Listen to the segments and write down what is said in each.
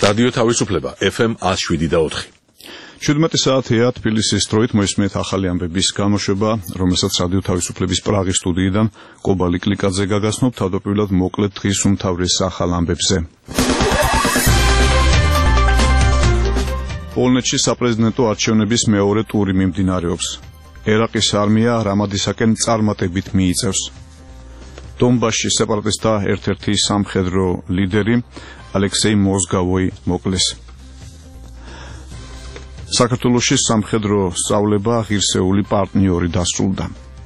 რადიო თავისუფლება FM 107.4. 17 საათია თბილისის დროით მოისმენთ ახალი ამბების გამოშვება, რომელსაც რადიო თავისუფლების პრაღის სტუდიიდან კობალი კლიკაძე გაგაცნობ თავდაპირველად მოკლედ დღის უმთავრეს ახალ ამბებზე. პოლონეთში საპრეზიდენტო არჩევნების მეორე ტური მიმდინარეობს. ერაყის არმია რამადისაკენ წარმატებით მიიწევს. დონბასში სეპარატისტთა ერთ-ერთი სამხედრო ლიდერი ალექსეი მოზგავოი მოკლეს. საქართველოში სამხედრო სწავლება ღირსეული პარტნიორი დასრულდა.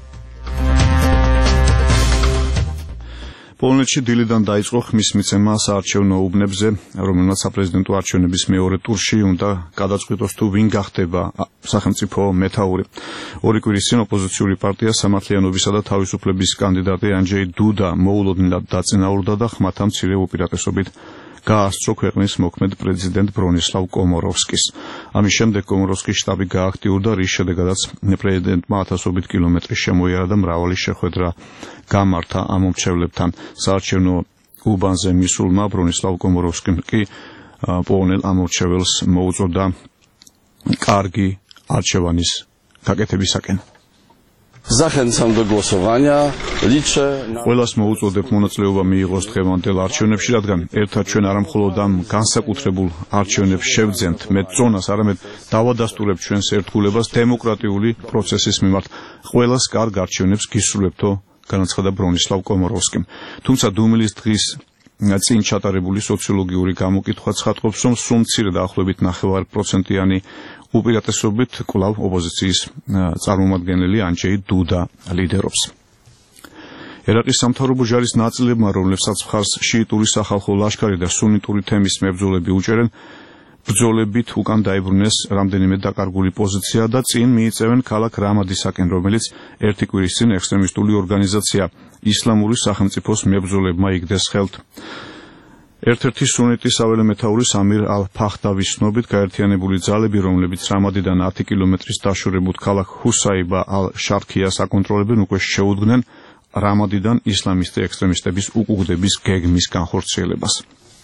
პოლონეთში დილიდან დაიწყო ხმის მიცემა საარჩევნო უბნებზე, რომელმაც საპრეზიდენტო არჩევნების მეორე ტურში უნდა გადაწყვიტოს თუ ვინ გახდება სახელმწიფო მეთაური. ორი კვირის წინ ოპოზიციური პარტია სამართლიანობისა და თავისუფლების კანდიდატი ანჯეი დუდა მოულოდნელად დაწინაურდა და ხმათა მცირე უპირატესობით გაასწრო ქვეყნის მოქმედ პრეზიდენტ ბრონისლავ კომოროვსკის. ამის შემდეგ კომოროვსკის შტაბი გააქტიურდა, რის შედეგადაც პრეზიდენტმა ათასობით კილომეტრი შემოიარა და მრავალი შეხვედრა გამართა ამომრჩევლებთან. საარჩევნო უბანზე მისულმა ბრონისლავ კომოროვსკიმ კი პოლონელ ამომრჩეველს მოუწოდა კარგი არჩევანის გაკეთებისაკენ. Zachęcam do głosowania. Liczę na... ყველას მოუწოდებ მონაწილეობა მიიღოს დღევანდელ არჩევნებში, რადგან ერთად ჩვენ არა მხოლოდ ამ განსაკუთრებულ არჩევნებს შევძენთ მეტ ზონას, არამედ დავადასტურებთ ჩვენს ერთგულებას დემოკრატიული პროცესის მიმართ. ყველას კარგ არჩევნებს გისურვებთო, განაცხადა ბრონისლავ კომოროვსკიმ. თუმცა დუმილის დღის წინ ჩატარებული სოციოლოგიური გამოკითხვა ცხადყოფს, რომ სულ მცირე დაახლოებით 9%-იანი უპირატესობით კვლავ ოპოზიციის წარმომადგენელი ანჯეი დუდა ლიდერობს. ერაყის სამთავრობო ჯარის ნაწილებმა, რომლებსაც მხარს შიიტური სახალხო ლაშქარი და სუნიტური თემის მებრძოლები უჭერენ, ბრძოლებით უკან დაიბრუნეს რამდენიმე დაკარგული პოზიცია და წინ მიიწევენ ქალაქ რამადისაკენ, რომელიც ერთი კვირის წინ ექსტრემისტული ორგანიზაცია ისლამური სახელმწიფოს მებრძოლებმა იგდეს ხელთ. ერთ-ერთი სუნიტი საველე მეთაურის ამირ ალ-ფახდავის ცნობით გაერთიანებული ძალები, რომლებიც რამადიდან 10 კილომეტრის დაშორებულ ქალაქ ჰუსაიბა ალ-შარქიას აკონტროლებენ, უკვე შეუდგნენ რამადიდან ისლამისტი ექსტრემისტების უკუგდების გეგმის განხორციელებას.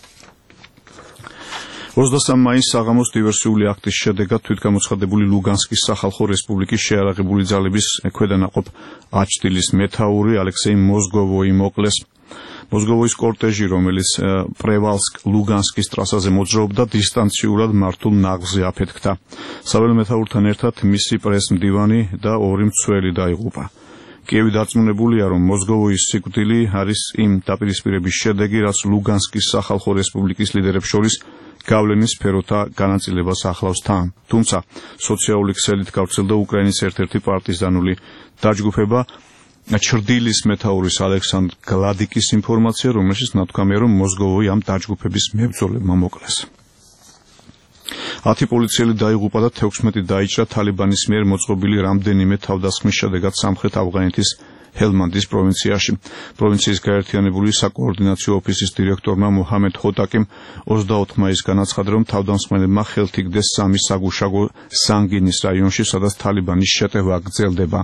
23 მაისს საღამოს დივერსიული აქტის შედეგად თვითგამოცხადებული ლუგანსკის სახალხო რესპუბლიკის შეიარაღებული ძალების ქვედანაყოფ აჩტილის მეთაური ალექსეი მოზგოვოი მოკლეს. მოზგოვოის კორტეჟი, რომელიც პრევალსკ-ლუგანსკის ტრასაზე მოძრაობდა, დისტანციურად მართულ ნაღზზე აფეთქდა. საველე მეთაურთან ერთად მისი პრეს-მდივანი და ორი მცველი დაიღუპა. კიევი დარწმუნებულია, რომ მოზგოვოის სიკვდილი არის იმ დაპირისპირების შედეგი, რაც ლუგანსკის სახალხო რესპუბლიკის ლიდერებს შორის გავლენის სფეროთა განაწილებას ახლავს თან. თუმცა სოციალური ქსელით გავრცელდა უკრაინის ერთ-ერთი პარტიზანული დაჯგუფება ჩრდილის მეთაურის ალექსანდრ გლადიკის ინფორმაცია, რომელშიც ნათქვამია, რომ მოზგოვოი ამ დაჯგუფების მებრძოლებმა მოკლეს. 10 პოლიციელი დაიღუპა და 16 დაიჭრა თალიბანის მიერ მოწყობილი რამდენიმე თავდასხმის შედეგად სამხრეთ ავღანეთის ჰელმანდის პროვინციაში. პროვინციის გაერთიანებული საკოორდინაციო ოფისის დირექტორმა მოჰამედ ჰოტაკიმ 24 მაისს განაცხადა, რომ თავდამსხმელებმა ხელთ იგდეს სამი საგუშაგო სანგინის რაიონში, სადაც თალიბანის შეტევა გრძელდება.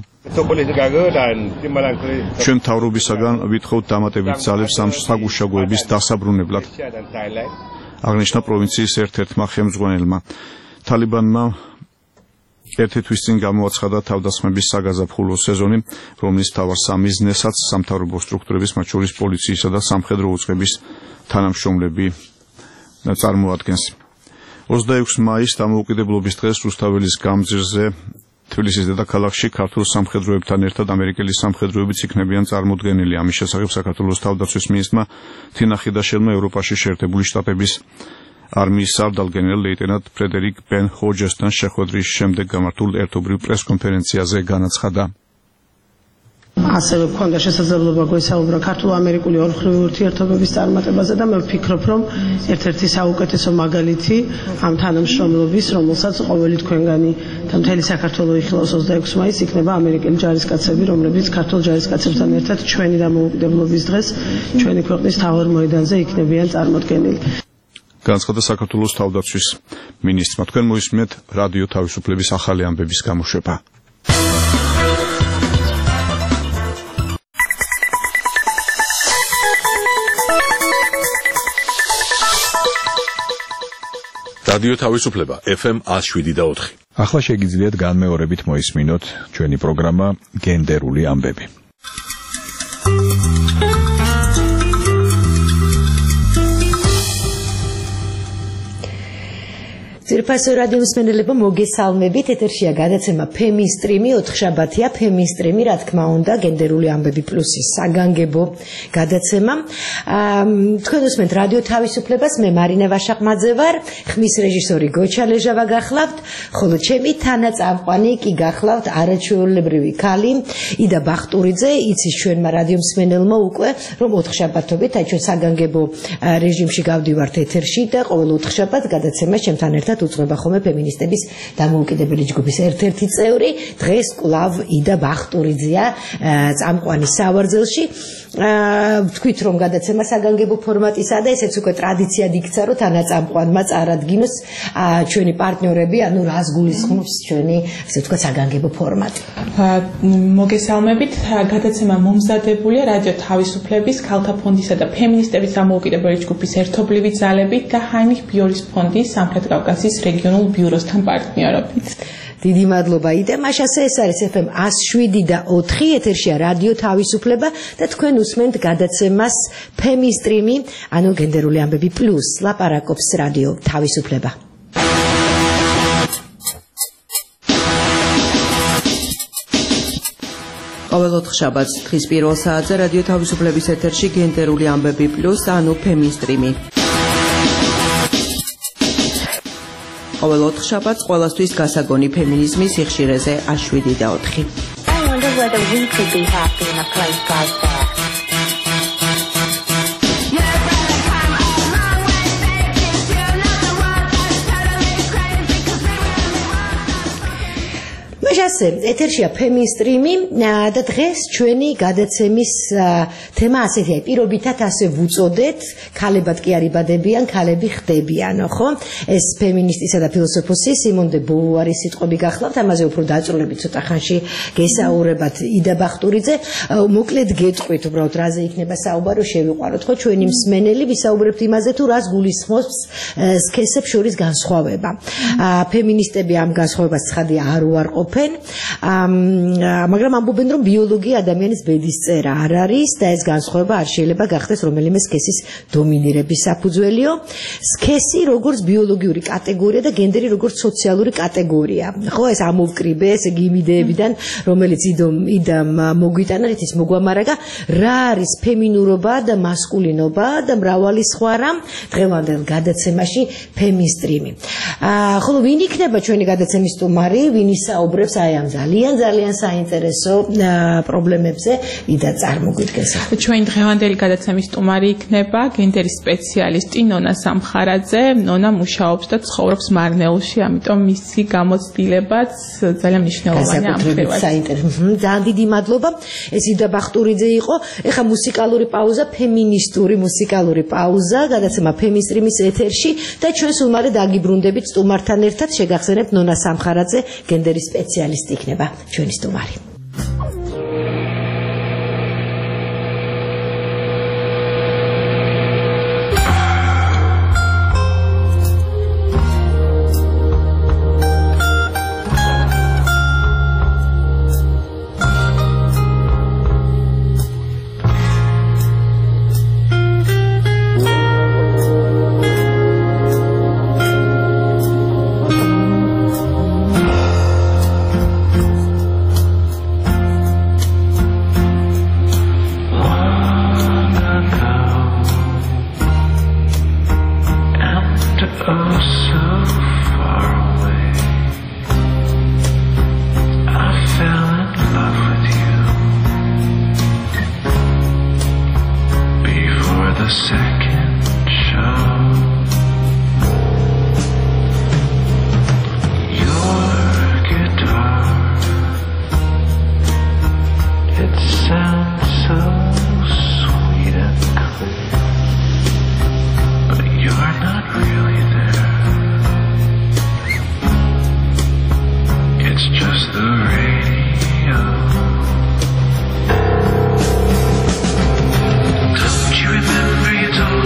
ჩვენ მთავრობისაგან ვითხოვთ დამატებით ძალებს ამ საგუშაგოების დასაბრუნებლად, აღნიშნა პროვინციის ერთ-ერთმა ხელმძღვანელმა. თალიბანმა ერთი თვის წინ გამოაცხადა თავდასხმების საგაზაფხულო სეზონი, რომლის მთავარ სამიზნესაც სამთავრობო სტრუქტურების, მათ შორის პოლიციისა და სამხედრო უწყების თანამშრომლები წარმოადგენს. 26 მაისს დამოუკიდებლობის დღეს რუსთაველის გამზირზე თბილისის დედაქალაქში ქართულ სამხედროებთან ერთად ამერიკელი სამხედროებიც იქნებიან წარმოდგენილი. ამის შესახებ საქართველოს თავდაცვის მინისტრმა თინა ხიდაშელმა ევროპაში შეერთებული შტატების არმიის სარდალ გენერალ ლეიტენანტ ფრედერიკ ბენ ჰოჯესთან შეხვედრის შემდეგ გამართულ ერთობრივ პრესკონფერენციაზე განაცხადა. ასევე მქონდა შესაძლებლობა გვესაუბრა ქართულ-ამერიკული ორმხრივი ურთიერთობების წარმატებაზე და მე ვფიქრობ, რომ ერთ-ერთი საუკეთესო მაგალითი ამ თანამშრომლობის, რომელსაც ყოველი თქვენგანი და მთელი საქართველო იხილავს 26 მაისს, იქნება ამერიკელი ჯარისკაცები, რომლებიც ქართულ ჯარისკაცებთან ერთად ჩვენი დამოუკიდებლობის დღეს ჩვენი ქვეყნის მთავარ მოედანზე იქნებიან წარმოდგენილი. განაცხადა საქართველოს თავდაცვის მინისტრმა. თქვენ მოისმენთ რადიო თავისუფლების ახალი ამბების გამოშვება. რადიო თავისუფლება FM 107.4. ახლა შეგიძლიათ განმეორებით მოისმინოთ ჩვენი პროგრამა გენდერული ამბები. ძირფასო რადიო მსმენელებო მოგესალმებით, ეთერშია გადაცემა ფემინსტრიმი, ოთხშაბათია ფემინსტრიმი, რა თქმა უნდა, გენდერული ამბები პლუსის საგანგებო გადაცემა. თქვენ უსმენთ რადიო თავისუფლებას, მე მარინა ვაშაყმაძე ვარ, ხმის რეჟისორი გოჩა ლეჟავა გახლავთ, ხოლო ჩემი თანაწამყვანი კი გახლავთ არაჩვეულებრივი ქალი იდა ბახტურიძე, იცის ჩვენმა რადიო მსმენელმა უკვე, რომ ოთხშაბათობით აი ჩვენ საგანგებო რეჟიმში გავდივართ ეთერში და ყოველ ოთხშაბათს გადაცემა ჩემთან ერთად უძღვება ხოლმე ფემინისტების დამოუკიდებელი ჯგუფის ერთ-ერთი წევრი, დღეს კვლავ იდა ბახტურიძეა წამყვანი სავარძელში. ვთქვით რომ გადაცემა საგანგებო ფორმატისა და ესეც უკვე ტრადიციად იქცა რომ თანაწამყვანმა წარადგინოს ჩვენი პარტნიორები, ანუ რას გულისხმობს ჩვენი ესე ვთქვათ საგანგებო ფორმატი. მოგესალმებით, გადაცემა მომზადებულია რადიო თავისუფლების, ქალთა ფონდისა და ფემინისტების დამოუკიდებელი ჯგუფის ერთობლივი ძალებით და ჰაინრიხ ბიორის ფონდის სამხრეთ კავკასიის რეგიონულ ბიუროსთან პარტნიორობით. დიდი მადლობა იდემაშასე, ეს არის FM 107.4, ეთერშია რადიო თავისუფლება და თქვენ უსმენთ გადაცემას ფემინსტრიმი, ანუ გენდერული ამბები პლუს, ლაპარაკობს რადიო თავისუფლება. ყოველ ოთხშაბათს დღის პირველ საათზე რადიო თავისუფლების ეთერში გენდერული ამბები პლუს, ანუ ფემინსტრიმი. ყოველ ოთხშაბათს ყველასთვის გასაგონი ფემინიზმის სიხშირეზე A7.4. I wonder whether we could be happy in a place like that. ასე ეთერშია ფემინსტრიმი და დღეს ჩვენი გადაცემის თემა ასეთია, პირობითად ასე ვუწოდეთ, ქალებად კი არ იბადებიან, ქალები ხდებიანო, ხო? ეს ფემინისტისა და ფილოსოფოსი სიმონ დე ბოვუარის სიტყვები გახლავთ, ამაზე უფრო დაწვრილებით ცოტა ხანში გესაუბრებათ იდა ბახტურიძე. მოკლედ გეტყვით უბრალოდ რაზე იქნება საუბარი, შევიყვაროთ, ხო? ჩვენი მსმენელი ვისაუბრებთ იმაზე თუ რას გულისხმობს სქესებს შორის განსხვავება. ფემინისტები ამ განსხვავებას ცხადი არ უარყოფენ. მაგრამ ამბობენ რომ ბიოლოგია ადამიანის ბედისწერა არ არის და ეს განსხვავება არ შეიძლება გახდეს რომელიმე სქესის დომინირების საფუძველიო. სქესი როგორც ბიოლოგიური კატეგორია და გენდერი როგორც სოციალური კატეგორია. ხო, ეს ამოვკრიბე, ესე იგი იმიდეებიდან, რომელიც იდამ მოგვიტანა, რითიც მოგვამარაგა, რა არის ფემინურობა და მასკულინობა და მრავალი სხვა რამ დღევანდელ გადაცემაში ფემინსტრიმი. ხოლო ვინ იქნება ჩვენი გადაცემის სტუმარი, ვინ ისაუბრებს აი ამ ძალიან საინტერესო პრობლემებზე იდა წარმოგვიდგეს. ჩვენი დღევანდელი გადაცემის სტუმარი იქნება გენდერის სპეციალისტი ნონა სამხარაძე. ნონა მუშაობს და ცხოვრობს მარნეულში, ამიტომ მისი გამოცდილებაც ძალიან მნიშვნელოვანია ამ ხრივად. ძალიან დიდი მადლობა. ეს იდა ბახტურიძე იყო. ეხა მუსიკალური პაუზა, ფემინისტური მუსიკალური პაუზა, გადაცემა ფემინსტრიმის ეთერში და ჩვენ სულ მალე დაგიბრუნდებით სტუმართან ერთად, შეგახსენებთ ნონა სამხარაძე, გენდერის სპეციალისტი იქნება ჩვენი სტუმარი. Don't you remember you told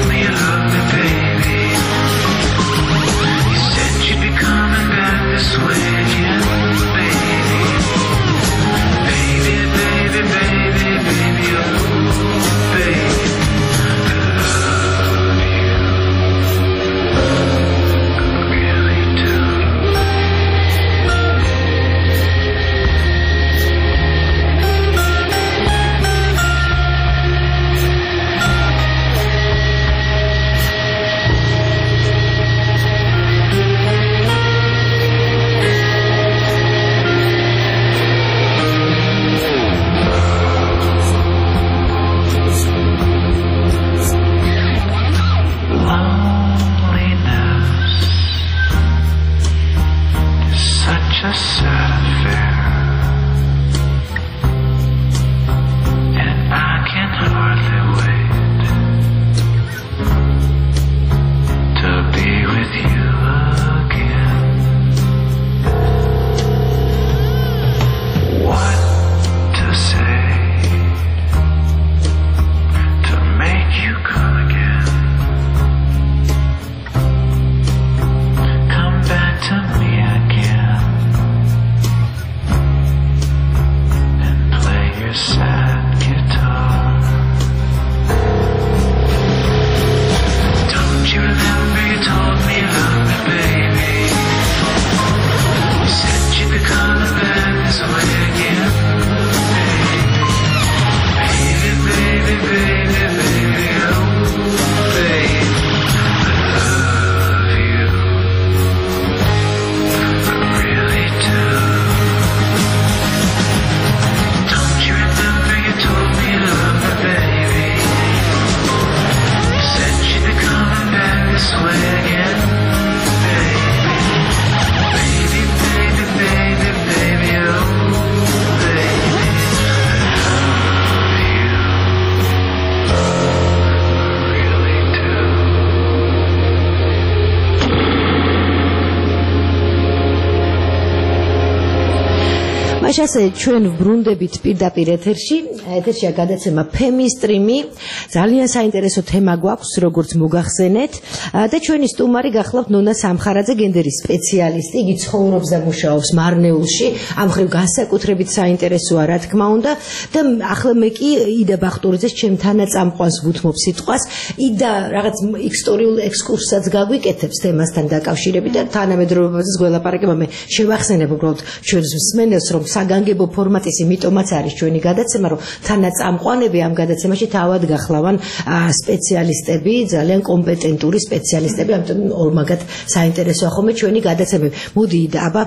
მაშინ ასე ჩვენ ვბრუნდებით პირდაპირ ეთერშია გადაცემა ფემისტრიმი. ძალიან საინტერესო თემა გვაქვს, როგორც მოგახსენეთ და ჩვენი სტუმარი გახლავთ ნონა სამხარაძე, გენდერის სპეციალისტი. იგი ცხოვრობს და მუშაობს მარნეულში. ამ ხრივ განსაკუთრებით საინტერესოა, რა თქმა უნდა. და ახლა მე კი იდა ბახტურიძეს ჩემთანა წამყვანს ვუთმობ სიტყვას. იდა რაღაც ისტორიულ ექსკურსსაც გაგვიკეთებს თემასთან დაკავშირებით და თანამედროვეობაზეც გველაპარაკება. მე შევახსენებ უბრალოდ ჩვენს მსმენელს, რომ საგანგებო ფორმატის იმიტომაც არის ჩვენი გადაცემა, რომ თანაწამყვანები ამ გადაცემაში თავად გახლავან სპეციალისტები, ძალიან კომპეტენტური სპეციალისტები, ამიტომ ორმაგად საინტერესოა ხოლმე ჩვენი გადაცემები. მოდი იდა, აბა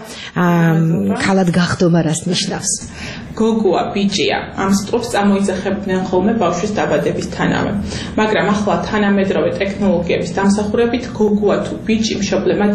ქალად გახდომა რას ნიშნავს? გოგოა, ბიჭია, ამ სიტყვებს წამოიძახებდნენ ხოლმე ბავშვის დაბადებისთანავე. მაგრამ ახლა თანამედროვე ტექნოლოგიების დამსახურებით გოგოა თუ ბიჭი მშობლებმა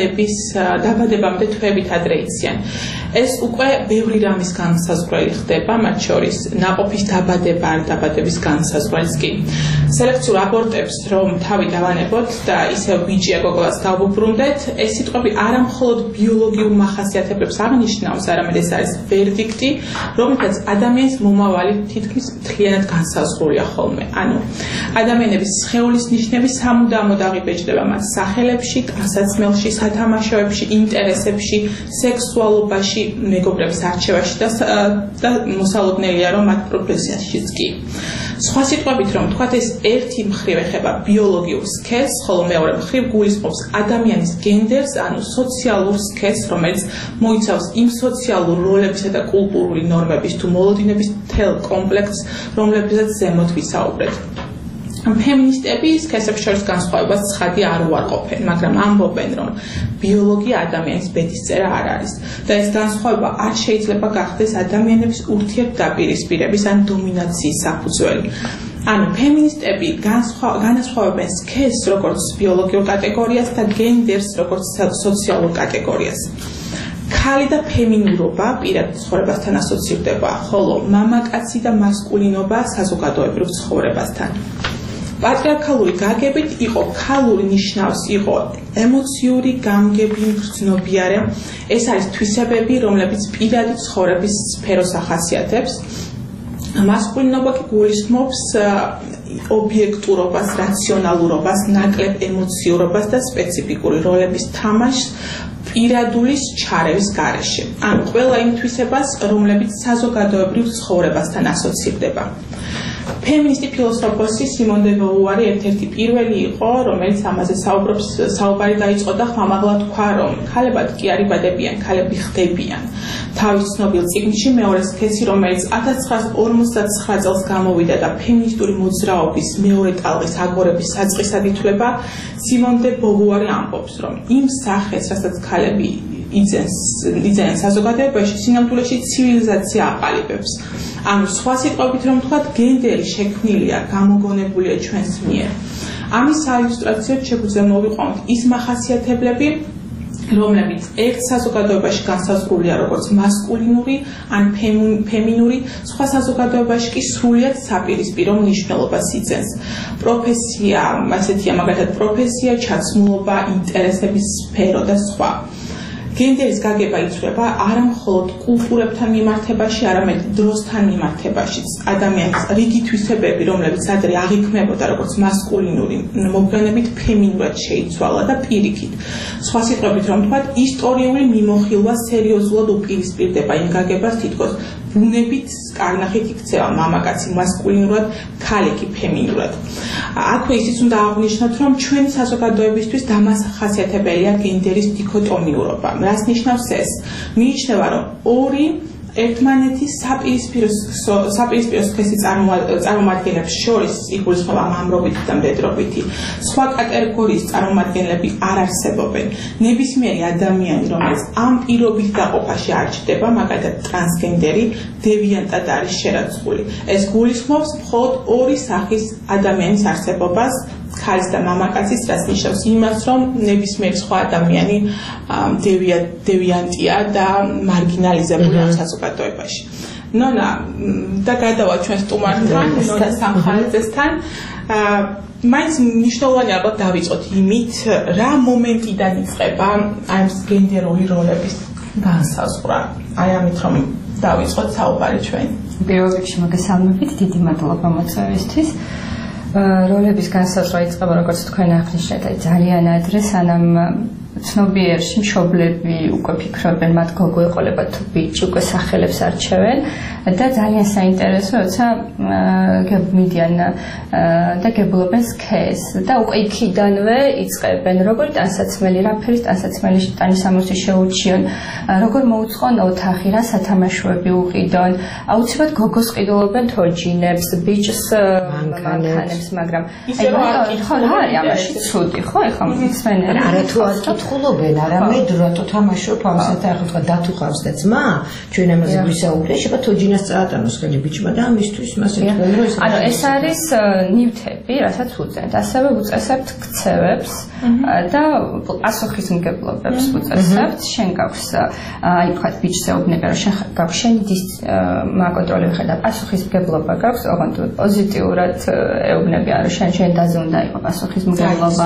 დაბადებამდე თვეებით ადრე იციან. ეს უკვე ბევრი რამის განსაზღვრელი ხდება, მათ შორის ნაყოფის დაბადება ან დაბადების განსაზღვრელიც კი. სელექციურ აბორტებს რომ თავი დავანებოთ და ისევ ბიჭია გოგოას დავუბრუნდეთ, ეს სიტყვები არა მხოლოდ ბიოლოგიურ მახასიათებლებს აღნიშნავს, არამედ ეს არის ვერდიქტი, რომელთაც ადამიანის მომავალი თითქმის მთლიანად განსაზღვრულია ხოლმე. ანუ ადამიანების სხეულის ნიშნები სამუდამოდ აღიბეჭდება მათ სახელებში, ტანსაცმელში, სათამაშოებში, ინტერესებში, სექსუალობაში, მეგობრების არჩევაში და მოსალოდნელია, რომ მათ პროფესიაშიც კი. სხვა სიტყვებით რომ თქვათ, ეს ერთი მხრივ ეხება ბიოლოგიურ სქესს, ხოლო მეორე მხრივ გულისხმობს ადამიანის გენდერს, ანუ სოციალურ სქესს, რომელიც მოიცავს იმ სოციალურ როლებისა და კულტურული ნორმების თუ მოლოდინების მთელ კომპლექსს, რომლებზეც ზემოთ ვისაუბრეთ. ფემინისტები სქესებს შორის განსხვავებას ცხადი არ უარყოფენ, მაგრამ ამბობენ, რომ ბიოლოგია ადამიანის ბედისწერა არ არის და ეს განსხვავება არ შეიძლება გახდეს ადამიანების ურთიერთდაპირისპირების ან დომინაციის საფუძველი. ანუ ფემინისტები განასხვავებენ სქესს როგორც ბიოლოგიურ კატეგორიას და გენდერს როგორც სოციალურ კატეგორიას. ქალი და ფემინურობა პირად ცხოვრებასთან ასოცირდება, ხოლო მამაკაცი და მასკულინობა საზოგადოებრივ ცხოვრებასთან. პატრიარქალური გაგებით იყო ქალური ნიშნავს იყო ემოციური, გამგები, გრძნობიარე. ეს არის თვისებები, რომლებიც პირადი ცხოვრების სფეროს ახასიათებს. მასკულინობა კი გულისხმობს ობიექტურობას, რაციონალურობას, ნაკლებ ემოციურობას და სპეციფიკური როლების თამაშს პირადულის ჩარევის გარეშე. ანუ ყველა იმ თვისებას, რომლებიც საზოგადოებრივ ცხოვრებასთან ასოცირდება. ფემინისტი ფილოსოფოსი სიმონ დე ბოვუარი ერთ-ერთი პირველი იყო, რომელიც ამაზე საუბარი დაიწყო და ხმამაღლა თქვა, რომ ქალებად კი არ იბადებიან, ქალები ხდებიან. თავის ცნობილ წიგნში მეორე სქესი, რომელიც 1959 წელს გამოვიდა და ფემინისტური მოძრაობის მეორე ტალღის აგორების საწყისად ითვლება, სიმონ დე ბოვუარი ამბობს, რომ იმ სახეს, რასაც ქალები იძენენ საზოგადოებაში, სინამდვილეში ცივილიზაცია აყალიბებს. ანუ სხვა სიტყვებით რომ თქვათ, გენდერი შექმნილია, გამოგონებულია ჩვენს მიერ. ამის საილუსტრაციოდ შეგვიძლია მოვიყვანოთ ის მახასიათებლები, რომლებიც ერთ საზოგადოებაში განსაზღვრულია როგორც მასკულინური ან ფემინური, სხვა საზოგადოებაში კი სრულიად საპირისპირო მნიშვნელობას იძენს. პროფესია, ასეთია მაგალითად პროფესია, ჩაცმულობა, ინტერესების სფერო და სხვა. გენდერის გაგება იცვლება არა მხოლოდ კულტურებთან მიმართებაში, არამედ დროსთან მიმართებაშიც. ადამიანის რიგი თვისებები, რომლებიც ადრე აღიქმებოდა როგორც მასკულინური, მოგვიანებით ფემინურად შეიცვალა და პირიქით. სხვა სიტყვებით რომ ვთქვათ, ისტორიული მიმოხილვა სერიოზულად უპირისპირდება იმ გაგებას, თითქოს ბუნებით კარნახით იქცევა მამაკაცი მასკულინურად, ქალი კი ფემინურად. აქვე ისიც უნდა აღვნიშნოთ, რომ ჩვენი საზოგადოებისთვის დამახასიათებელია გენდერის დიქოტომიურობა. რას ნიშნავს ეს? მიიჩნევა, რომ ორი ერთმანეთის საპირისპირო სქესი წარმომადგენლებს შორის იგულისხმება მამრობითი და მდედრობითი. სხვა კატეგორიის წარმომადგენლები არ არსებობენ. ნებისმიერი ადამიანი, რომელიც ამ პირობით დაყოფაში არ ჩნდება, მაგალითად ტრანსგენდერი, დევიანტად არის შერაცხული. ეს გულისხმობს მხოლოდ ორი სახის ადამიანის არსებობას, ქალის და მამაკაცის, რაც ნიშნავს იმას, რომ ნებისმიერი სხვა ადამიანი დევიანტია და მარგინალიზებულია საზოგადოებაში. ნონა, და გადავა ჩვენ სტუმართან, ნონა სამხარაძესთან. მაინც მნიშვნელოვანია ალბათ დავიწყოთ იმით, რა მომენტიდან იწყება ამ გენდერული როლების განსაზღვრა. აი ამით რომ დავიწყოთ საუბარი ჩვენ. პირველ რიგში მოგესალმებით, დიდი მადლობა მოწვევისთვის. როლების განსაზღვრა იწყება, როგორც თქვენ აღნიშნეთ, ძალიან ადრე, სანამ ცნობიერში მშობლები უკვე ფიქრობენ, მათ გოგო ეყოლება თუ ბიჭი, უკვე სახელებს არჩევენ და ძალიან საინტერესო, როცა მიდიან და გებულობენ სქეს და უკვე იქიდანვე იწყებენ, როგორ ტანსაცმელი, რა ფერის ტანსაცმელი ტანისამოსი შეურჩიონ, როგორ მოუწყონ ოთახი, რა სათამაშოები უყიდონ, აუცილებლად გოგოს ყიდულობენ თოჯინებს, ბიჭს მანქანებს, მაგრამ ხო რა არის ამაში ცუდი, ხო ეხლა მსმენელი არა თუ აკითხულობენ, არამედ რატო თამაშობ ამასთან ახლა დათუხავს და ძმა, ჩვენ ამაზე გვისაუბრეთ, შეიძლება თოჯინას წაატანოს ხელი ბიჭმა და ამისთვის მას ეთქვენ, რომ ეს არის ნივთები, რასაც უწევთ, ასევე უწესებთ ქცევებს და პასუხისმგებლობებს უწესებთ, შენ გაქვს აი თქვა ბიჭს ეუბნება, რომ შენ გაქვს შენი მაკონტროლები ხარ და პასუხისმგებლობა გაქვს, ოღონდ პოზიტიურად ეუბნებიან, რომ შენ დაზე უნდა იყო პასუხისმგებლობა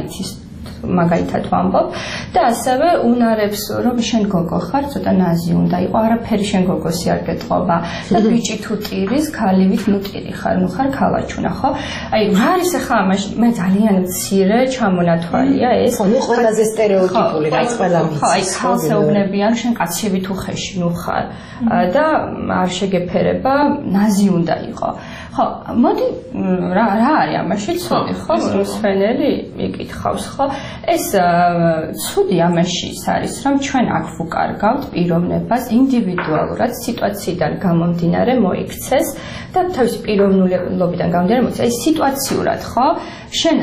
მაგალითად ვამბობ და ასევე უნარებს რომ შენ გოგო ხარ ცოტა ნაზი უნდა იყო არაფერი შენ გოგოსი არ გეტყობა და ბიჭი თუ ტირის ქალივით ნუ ტირი ხარ ნუ ხარ ქალაჩუნა ხო აი რა არის ახლა ამაში მე ძალიან მცირე ჩამონათვალია ეს ხო ნუ ყველაზე სტერეოტიპული რაც ყველა მიცის ხო აი ქალს ეუბნებიან შენ კაცები თუ ხეში ნუ ხარ და არ შეგეფერება ნაზი უნდა იყო ხო მოდი რა არის ამაში ცუდი ხო მსმენელი იკითხავს ხო ეს ცუდი ამაში არის რომ ჩვენ აქ ვუკარგავთ პიროვნებას ინდივიდუალურად სიტუაციიდან გამომდინარე მოიქცეს და თავისი პიროვნულობიდან გამომდინარე მოიქცეს აი სიტუაციურად ხო შენ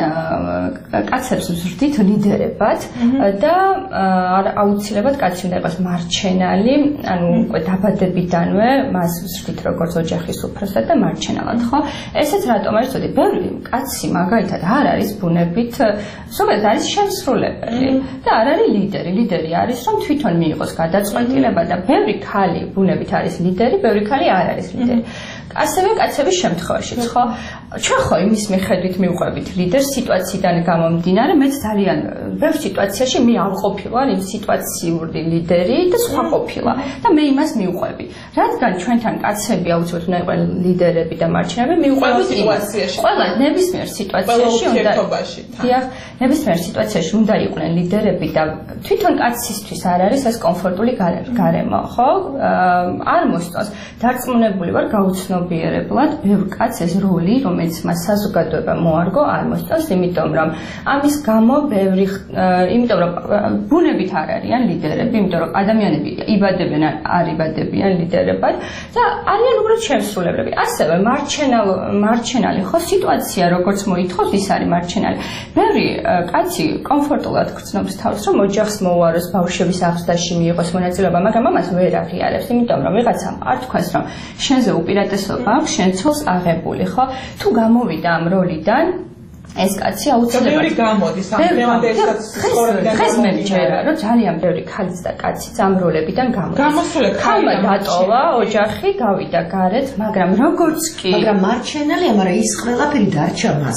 კაცებს ვზრდით ლიდერებად და აუცილებლად კაცი უნდა იყოს მარჩენალი ანუ უკვე დაბადებიდანვე მას ვზრდით როგორც ოჯახის უფროსად და მარჩენალად ხო ესეც რატომ არის ცუდი ბევრი კაცი მაგალითად არ არის ბუნებით ზოგადად არის შემსრულებელი და არ არის ლიდერი არის რომ თვითონ მიიღოს გადაწყვეტილება და ბევრი ქალი ბუნებით არის ლიდერი ბევრი ქალი არ არის ლიდერი ასევე კაცების შემთხვევაშიც ხო ჩვენ ხო იმის მიხედვით მივყვებით ლიდერს სიტუაციიდან გამომდინარე მეც ძალიან ბევრ სიტუაციაში მე არ ყოფილვარ იმ სიტუაციური ლიდერი და სხვა ყოფილა და მე იმას მივყვები რადგან ჩვენთან კაცები აუცილებლად უნდა იყვნენ ლიდერები და მარჩენები მივყვებით სიტუაციაში ყველა ნებისმიერ სიტუაციაში უნდა დიახ ნებისმიერ სიტუაციაში უნდა იყვნენ ლიდერები და თვითონ კაცისთვის არ არის ეს კომფორტული გარემო ხო არ მოსწონს დარწმუნებული ვარ გაუცნობიერებლად ბევრ კაცს ეს როლი რომელიც მას საზოგადოება მოარგო არ მოსწონს იმიტომ რომ ამის გამო ბევრი იმიტომ რომ ბუნებით არ არიან ლიდერები იმიტომ რომ ადამიანები იბადებიან არ იბადებიან ლიდერებად და არიან უბრალოდ შემსრულებლები ასევე მარჩენალი ხო სიტუაცია როგორც მოითხოვს ის არის მარჩენალი ბევრი კაცი კომფორტულად გრძნობს თავს რომ ოჯახს მოუაროს ბავშვების აღზრდაში მიიღოს მონაწილეობა მაგრამ ამას ვერ აღიარებს იმიტომ რომ ვიღაცამ არ თქვას რომ შენზე უპირატესობა აქვს შენ ცოლს აღებული ხო თუ გამოვიდა ამ როლიდან ეს კაცი აუცილებლად ბევრი გამოდის ამ დღევანდელსაც დღეს მე ვჯერა რომ ძალიან ბევრი ქალიც და კაციც ამ როლებიდან გამოდის ხალმა დატოვა ოჯახი გავიდა გარეთ მაგრამ როგორც კი მაგრამ მარჩენალია მაგრამ ის ყველაფერი დარჩა მას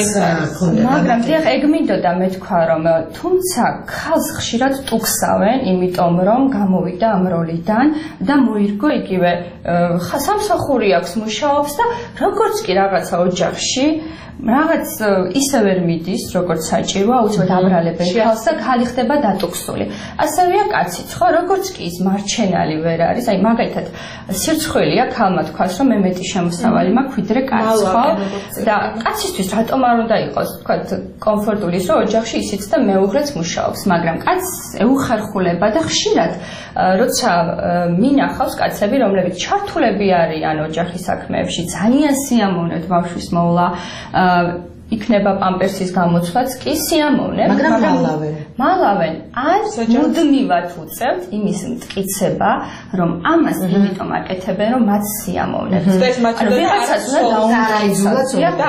მაგრამ დიახ ეგ მინდოდა მე თქვა რომ თუმცა ქალს ხშირად ტუქსავენ იმიტომ რომ გამოვიდა ამ როლიდან და მოირგო იგივე სამსახური აქვს მუშაობს და როგორც კი რაღაცა ოჯახში რაღაც ისე ვერ მიდის როგორც საჭირო აუცილებლად აბრალებენ ქალს და ქალი ხდება დატუქსული ასევეა კაციც ხო როგორც კი ის მარჩენალი ვერ არის აი მაგალითად სირცხვილია ქალმა თქვას რომ მე მეტი შემოსავალი მაქვს ვიდრე კაცს ხო და კაცისთვის რატომ არ უნდა იყოს თქვა კომფორტული ის რომ ოჯახში ისიც და მეუღლეც მუშაობს მაგრამ კაცს ეუხერხულება და ხშირად როცა მინახავს კაცები რომლებიც ჩართულები არიან ოჯახის საქმეებში ძალიან სიამოვნებთ ბავშვის მოვლა იქნება პამპერსის გამოცვლაც კი სიამოვნებ მაგრამ მალავენ ან მუდმივად უწევთ იმის მტკიცება რომ ამას იმიტომ აკეთებენ რომ მათ სიამოვნებთ ანუ ვიღაცას უნდა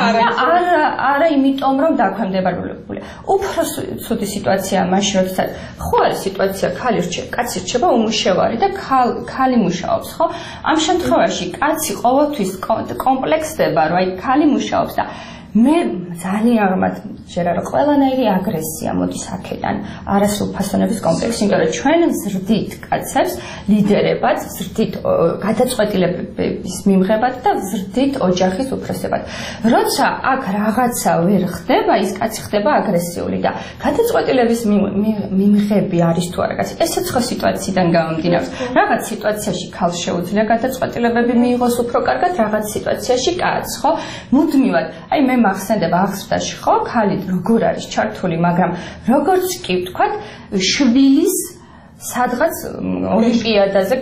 არა იმიტომ რომ დაქვემდებარებულია უფრო ცუდი სიტუაცია მაშინ როდესაც ხო არის სიტუაცია ქალი რჩება კაცი რჩება უმუშევარი და ქალი მუშაობს ხო ამ შემთხვევაში კაცი ყოველთვის კომპლექსდება რომ აი ქალი მუშაობს და მე ძალიან რომად ჯერ არა ყველანაირი აგრესია მოდის აქედან არასრულ ფასონების კომპლექსი, იმიტომ რომ ჩვენ ზრდით კაცებს ლიდერებად, ზრდით გადაწყვეტილებების მიმღებად და ზრდით ოჯახის უფროსებად. როცა აქ რაღაცა ვერ ხდება, ის კაცი ხდება აგრესიული და გადაწყვეტილების მიმღები არის თუ არა კაცი. ესეც ხო სიტუაციიდან გამომდინარეობს. რაღაც სიტუაციაში ქალს შეუძლია გადაწყვეტილებები მიიღოს უფრო კარგად, რაღაც სიტუაციაში კაცს, ხო? მუდმივად. აი მე მახსენდება აღზრდაში, ხო, ქალი როგორ არის ჩართული, მაგრამ როგორც კი ვთქვათ, შვილის სადღაც ოლიმპიადაზე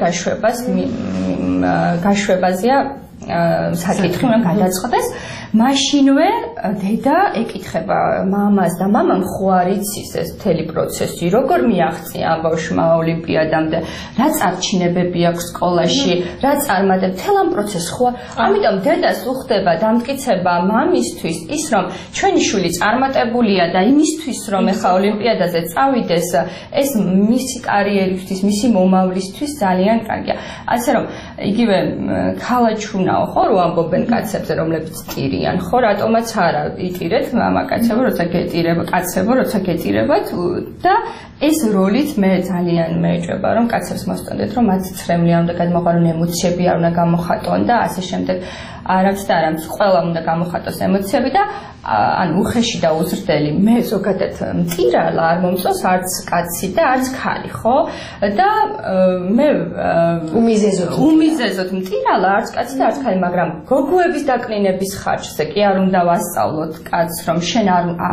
გაშვებაზეა საკითხი უნდა გადაწყდეს, მაშინვე დედა ეკითხება მამას და მამამ ხო არ იცის ეს მთელი პროცესი, როგორ მიაღწია ამ ბავშვმა ოლიმპიადამდე, რა წარჩინებები აქვს სკოლაში, რა წარმატებს, მთელ ამ პროცესს ხო, ამიტომ დედას უხდება დამტკიცება მამისთვის ის, რომ ჩვენი შვილი წარმატებულია და იმისთვის, რომ ეხა ოლიმპიადაზე წავიდეს, ეს მისი კარიერისთვის, მისი მომავლისთვის ძალიან კარგია. ასე რომ იგივე ქალაჩუნაო ხო რო ამბობენ კაცებზე, რომლებიც ტირიან, ხო, რატომაც არა იტირეთ მამაკაცებო, როცა გეტირება, კაცებო, როცა გეტირებათ და ეს როლით მე ძალიან მეეჭვება, რომ კაცებს მოსწონდეთ, რომ მათ ცრემლი არ უნდა გადმოყვანონ, ემოციები არ უნდა გამოხატონ და ასე შემდეგ. არამც და არამც ყველა უნდა გამოხატოს ემოციები და ანუ უხეში და უზრდელი მე ზოგადად მტირალა არ მომწონს არც კაცი და არც ქალი, ხო? და მე უმიზეზოთ მტირალა არც კაცი და არც ქალი, მაგრამ გოგოების დაკნინების ხარჯზე კი არ უნდა ვასწავლოთ კაცს, რომ შენ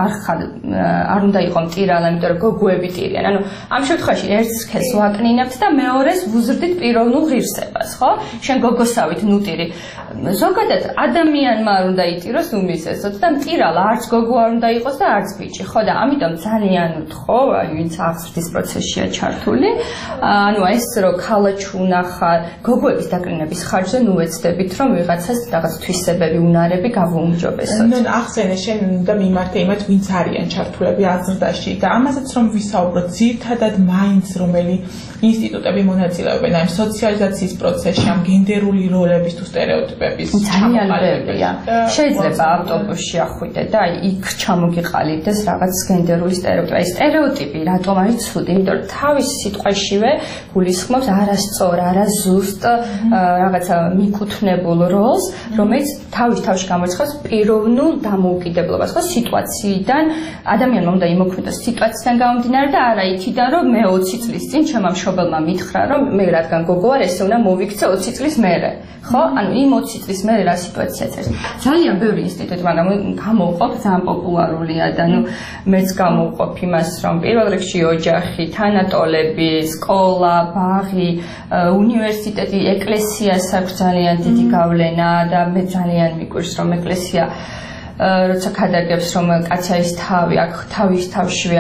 არ უნდა იყო მტირალა, იმიტომ რომ გოგოები ტირიან. ანუ ამ შემთხვევაში ერთს ხეს ვაკნინებთ და მეორეს ვუზრდით პიროვნულ ღირსებას, ხო? შენ გოგოსავით ნუტირი. ზოგადად ადამიანმა არ უნდა იტიროს უმიზეზოთ და მტირალა არც გოგო არ უნდა იყოს და არც ბიჭი, ხო და ამიტომ ძალიან ვთხოვ, აი ვინც აღზრდის პროცესშია ჩართული, ანუ ეს რომ ქალაჩუნა ხარ, გოგოების დაკნინების ხარჯზე ნუ ეცდებით, რომ ვიღაცას რაღაც თვისებები, უნარები გავუმჯობესოთ. ნუ ახსენე შენ და მიმართე იმათ, ვინც არიან ჩართულები აღზრდაში და ამასაც რომ ვისაუბროთ, ძირთადად მაინც რომელი ინსტიტუტები მონაწილეობენ ამ სოციალიზაციის პროცესში, ამ გენდერული როლების თუ სტერეოტიპების ჩამოყალიბებია. შეიძლება ავტობუსში ახვიდე და აი იქ ჩამოგიყალიბდეს რაღაც გენდერული სტერეოტიპი. აი სტერეოტიპი რატომ არის ცუდი? იმიტომ რომ თავის სიტყვაშივე გულისხმობს არასწორ, არაზუსტ რაღაცა მიკუთვნებულ როლს, რომელიც თავში გამოიცხადოს პიროვნულ დამოუკიდებლობას, ხო, სიტუაციიდან ადამიანმა უნდა იმოქმედოს სიტუაციიდან გამომდინარე და არა იქიდან, რომ მე 20 წლის წინ ჩემმა მშობელმა მითხრა, რომ მე რადგან გოგო ვარ, ესე უნდა მოვიქცე 20 წლის მერე. ხო, ანუ იმ 20 წლის მერე რა სიტუაციაც არის. ძალიან ბევრი ინსტიტუტი, მაგრამ გამოვყოფ ძალიან პოპულარულია და ნუ მეც გამოვყოფ იმას, რომ პირველ რიგში ოჯახი, თანატოლები, სკოლა, ბაღი, უნივერსიტეტი, ეკლესიას აქვს ძალიან დიდი გავლენა და მე ძალიან მიკვირს, რომ ეკლესია როცა ქადაგებს, რომ კაცი არის თავი, აქ თავის თავშივე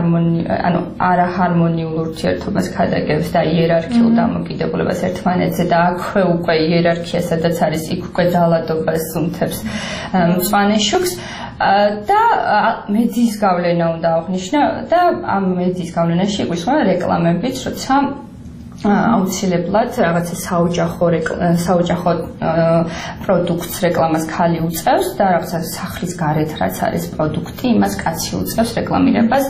არაჰარმონიულ ურთიერთობას ქადაგებს და იერარქიულ დამოკიდებულებას ერთმანეთზე და აქვე უკვე იერარქია, სადაც არის, იქ უკვე ძალადობას უმთებს მწვანე შუქს და მედიის გავლენა უნდა აღვნიშნო და ამ მედიის გავლენაში იყვისხება რეკლამებიც, როცა აუცილებლად რაღაცა საოჯახო პროდუქტს რეკლამას ქალი უწევს და რაღაცა სახლის გარეთ რაც არის პროდუქტი, იმას კაცი უწევს რეკლამირებას.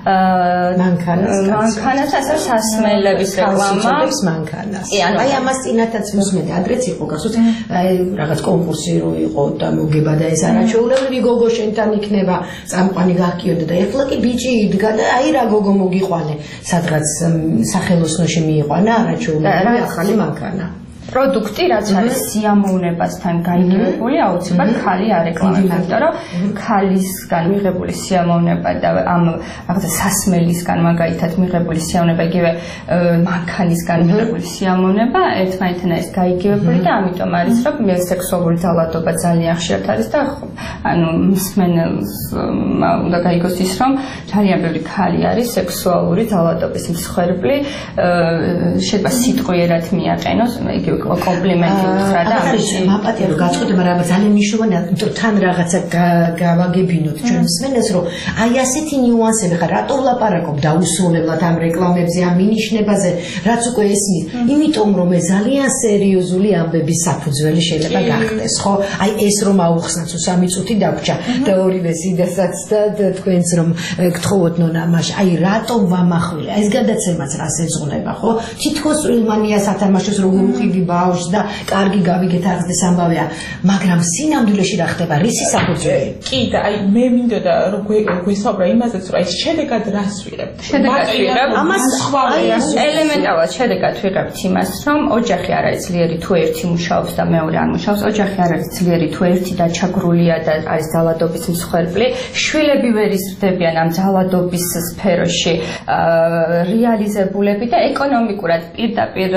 მანქანას, ასე სასმელების რეკლამა. აი ამას წინათაც მოსმენდა, ადრეც იყო გასულ რაღაც კონკურსი რო იყო და მოგება და ეს არაჩვეულებრივი გოგო შენთან იქნება, წამყვანი გახკიოდა და ეხლა კი ბიჭი იდგა და აი რა გოგო მოგიყვანე, სადღაც სახელოსნოში მიიყვანა არაჩვეულებრივი ახალი მანქანა. პროდუქტი რაც არის სიამოვნებასთან გაიგებული, აუცილებლად ქალი არეკლამებს, იმიტომ რომ ქალისგან მიღებული სიამოვნება და ამ რაღაცა სასმელისგან მაგალითად მიღებული სიამოვნება, იგივე მანქანისგან მიღებული სიამოვნება ერთმანეთთან არის გაიგებული და ამიტომ არის, რომ სექსუალური ძალადობა ძალიან ხშირად არის და ანუ მსმენელს უნდა გაიგოს ის, რომ ძალიან ბევრი ქალი არის სექსუალური ძალადობის მსხვერპლი, შეიძლება სიტყვიერად მიაყენოს, იგივე კომპლიმენტი უთხრა და ამაში მაპატია რომ გაწყოთ, მაგრამ ძალიან მნიშვნელოვანია თან რაღაცა გავაგებინოთ ჩვენ მსმენელს, რომ აი ასეთი ნიუანსები ხარ, რატო ვლაპარაკობ დაუსრულებლად ამ რეკლამებზე, ამ მინიშნებაზე, რაც უკვე ესმის, იმიტომ რომ ეს ძალიან სერიოზული ამბების საფუძველი შეიძლება გახდეს, ხო? აი ეს რომ აუხსნათ, 3 წუთი დაგვრჩა და ორივე სიდასაც და თქვენც რომ გთხოვოთ ნონა მაშ, აი რატომ ვამახვილე? ეს გადაცემაც რას ეძღვნება, ხო? თითქოს წვრილმანია სათამაშოს როგორ უყიდი ბავშვს და კარგი გავიგეთ აღზრდის ამბავია, მაგრამ სინამდვილეში რა ხდება? რისი საფუძველი? კი და აი მე მინდოდა რომ გვესაუბრა იმაზეც, რომ აი შედეგად რას ვიღებთ? შედეგად ვიღებთ ამას ელემენტარულად შედეგად ვიღებთ იმას, რომ ოჯახი არ არის ძლიერი თუ ერთი მუშაობს და მეორე არ მუშაობს, ოჯახი არ არის ძლიერი თუ ერთი დაჩაგრულია და არის ძალადობის მსხვერპლი, შვილები ვერ იზრდებიან ამ ძალადობის სფეროში რეალიზებულები და ეკონომიკურად პირდაპირ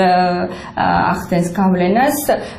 ახდენს გავლენას,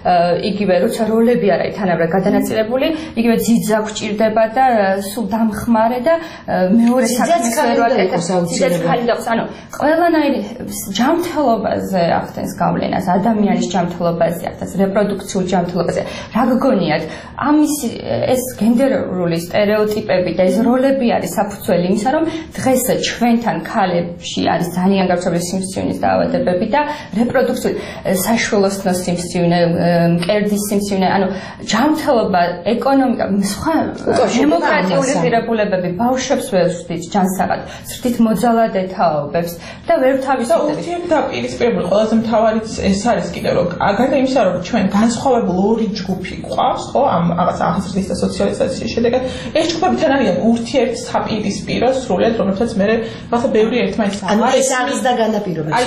იგივე როცა როლები არ არის თანაბრად გადანაწილებული, იგივე ძიძა გვჭირდება და სულ დამხმარე და მეორე საქმეს ვერ ვაკეთებ. ძიძაც ხალი დავს, ანუ ყველანაირი ჯანმრთელობაზე ახდენს გავლენას, ადამიანის ჯანმრთელობაზე, ახდენს რეპროდუქციულ ჯანმრთელობაზე. რა გგონიათ, ამის ეს გენდერული სტერეოტიპები და ეს როლები არის საფუძველი იმისა, რომ დღეს ჩვენთან ქალებში არის ძალიან გავრცელებული სიმსივნის დაავადებები და რეპროდუქციული საშუალოსნო სიმსივნე, მკერდის სიმსივნე, ანუ ჯანმრთელობა, ეკონომიკა, სხვა დემოკრატიული ღირებულებები ბავშვებს ვერ ვსვით ჯანსაღად, ვსვით მოძალადე თაობებს და ვერ თავისუფლდებით. ურთიერთდაპირისპირებული ყველაზე მთავარიც ეს არის კიდევ რომ გარდა იმისა, რომ ჩვენ განსხვავებული ორი ჯგუფი გვყავს, ხო, ამ რაღაც აღზრდის და სოციალიზაციის შედეგად, ეს ჯგუფები თან არიან ურთიერთსაპირისპირო სრულად, რომლებსაც მე რაღაცა ბევრი ერთმანეთს არის აღზრდა განაპირობებს.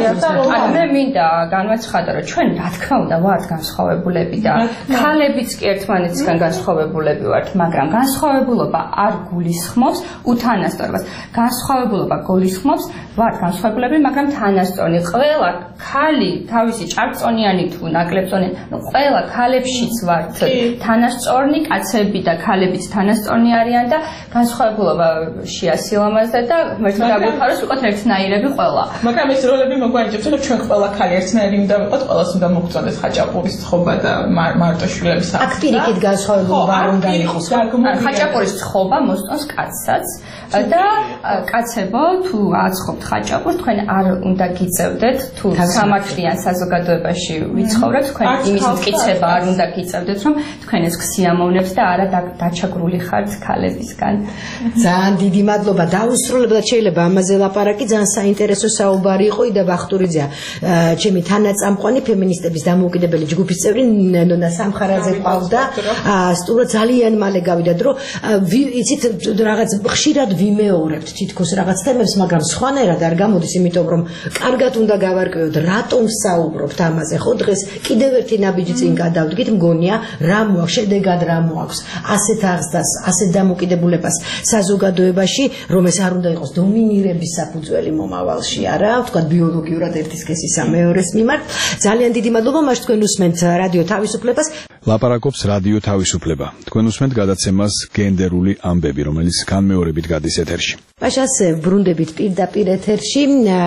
ანუ მე მინდა განვაცხადო, რომ ჩვენ რა თქმა უნდა ვართ განსხვავებულები და ქალებიც კი ერთმანეთისგან განსხვავებულები ვართ, მაგრამ განსხვავებულობა არ გულისხმობს უთანასწორობას. განსხვავებულობა გულისხმობს ვართ განსხვავებულები, მაგრამ თანასწორნი. ყველა ქალი თავისი ჭარბწონიანი თუ ნაკლებწონიანი, ყველა ქალებშიც ვართ თანასწორნი, კაცები და ქალებიც თანასწორნი არიან და განსხვავებულობა შეასილამაზდა და ღმერთმა დაგვიფაროს ვიყოთ ერთნაირები ყველა. მაგრამ ეს როლები მოგვანიჭებს, რომ ჩვენ ყველა ქალი ერთნაირი უნდა ვიყოთ, ყველას უნდა მოგწონდეს ხაჭაპურის ცხობა და მარტოშვილების აქ პირიქით განსხვავებულობა არ უნდა იყოს. ხაჭაპურის ცხობა მოსწონს კაცსაც და კაცებო თუ აცხობთ ხაჭაპურს, თქვენ არ უნდა გიწევდეთ თუ სამართლიან საზოგადოებაში ვიცხოვრეთ, თქვენ იმის მტკიცება არ უნდა გიწევდეთ, რომ თქვენ ეს გსიამოვნებთ და არა დაჩაგრული ხართ ქალებისგან. ძალიან დიდი მადლობა. დაუსრულებლად შეიძლება ამაზე ლაპარაკი, ძალიან საინტერესო საუბარი იყო. იდა ბახტურიძეა ჩემი თანაწამყვანი ფემინისტების დამოუკიდებელი ჯგუფის წევრი ნონა სამხარაძე ყავდა. სტუმრად ძალიან მალე გავიდა დრო. იცით რაღაც ხშირად ვიმეორებთ თითქოს რაღაც თემებს, მაგრამ სხვანაირად არ გამოდის, იმიტომ რომ კარგად უნდა გავარკვიოთ, რატომ საუბრობთ ამაზე. ხო, დღეს კიდევ ერთი ნაბიჯი წინ გადავდგით, მგონია რა მოაქვს, შედეგად რა მოაქვს. ასეთ აღზრდას, ასეთ დამოკიდებულებას საზოგადოებაში, რომ ეს არ უნდა იყოს დომინირების საფუძველი მომავალში, არა, ვთქვათ ბიოლოგიურად ერთის კესისა მეორეს მიმართ. ძალიან დიდი მადლობა, მას თქვენ უსმენთ რადიო თავისუფლებას. ლაპარაკობს რადიო თავისუფლება. თქვენ უსმენთ გადაცემას გენდერული ამბები, რომელიც განმეორებით გადის ეთერში. პაშას ბრუნდებით პირდაპირ ეთერში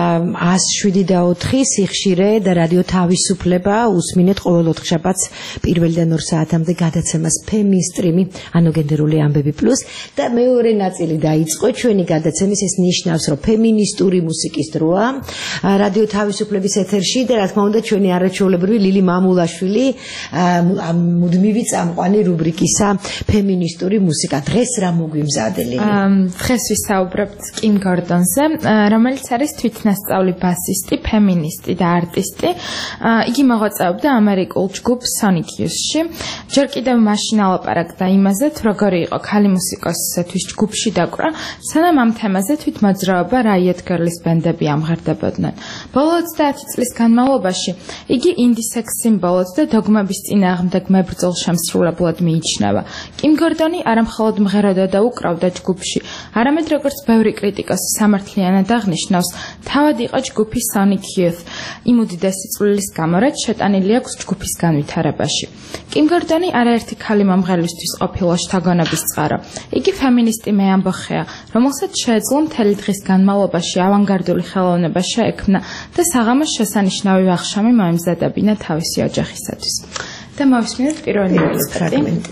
107.4 სიხშირე და რადიო თავისუფლება უსმინეთ ყოველ ოთხშაბათს პირველიდან 2 საათამდე გადაცემას ფემინსტრიმი, ანუ გენდერული ამბები პლუს და მეორე ნაწილი დაიწყო ჩვენი გადაცემის. ეს ნიშნავს, რომ ფემინისტური მუსიკის დროა რადიო თავისუფლების ეთერში და რა თქმა უნდა ჩვენი არაჩვეულებრივი ლილი მამულაშვილი მუდმივი წამყვანი რუბრიკისა ფემინისტური მუსიკა. დღეს რა მოგვიმზადელი? დღეს ვისაუბრებთ კიმ გორდონზე, რომელიც არის თვითნასწავლი ბასისტი, ფემინისტი და არტისტი. იგი მოღვაწეობდა ამერიკულ ჯგუფ Sonic Youth-ში. ჯერ კიდევ მაშინ ალაპარაკდა იმაზე, როგორი იყო ქალი მუსიკოსისთვის ჯგუფში დაკვრა, სანამ ამ თემაზე თვით მოძრაობა Riot Girls ბენდები ამღერდებოდნენ. ბოლო 30 წლის განმავლობაში იგი ინდი სექს სიმბოლოდ და დოგმების წინააღმდეგ მებრძოლ შემსრულებლად მიიჩნევა. კიმ გორდონი არამხოლოდ მღეროდა და უკრავდა ჯგუფში, არამედ როგორც ბევრი კრიტიკოსი სამართლიანად აღნიშნავს, თავად იყო ჯგუფი Sonic Youth იმ უდიდესი წვლილის გამო, რაც შეტანილი აქვს ჯგუფის განვითარებაში. კიმ გორდონი არაერთი ქალი მომღერლისთვის ყოფილა შთაგონების წყარო. იგი ფემინისტი მეამბოხეა, რომელსაც შეეძლო მთელი დღის განმავლობაში ავანგარდული ხელოვნება შეექმნა და საღამოს შესანიშნავი ვახშამი მოემზადებინა თავისი ოჯახისათვის. და მოვისმინეთ პირველი ფრაგმენტი.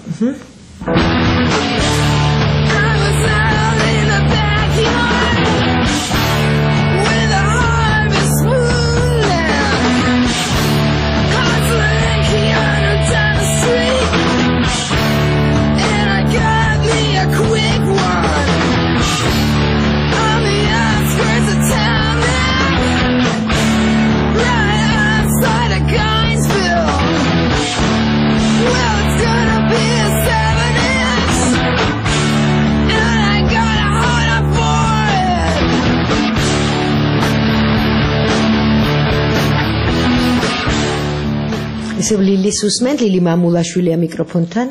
ლილი სუსმენ, ლილი მამულაშვილია მიკროფონთან.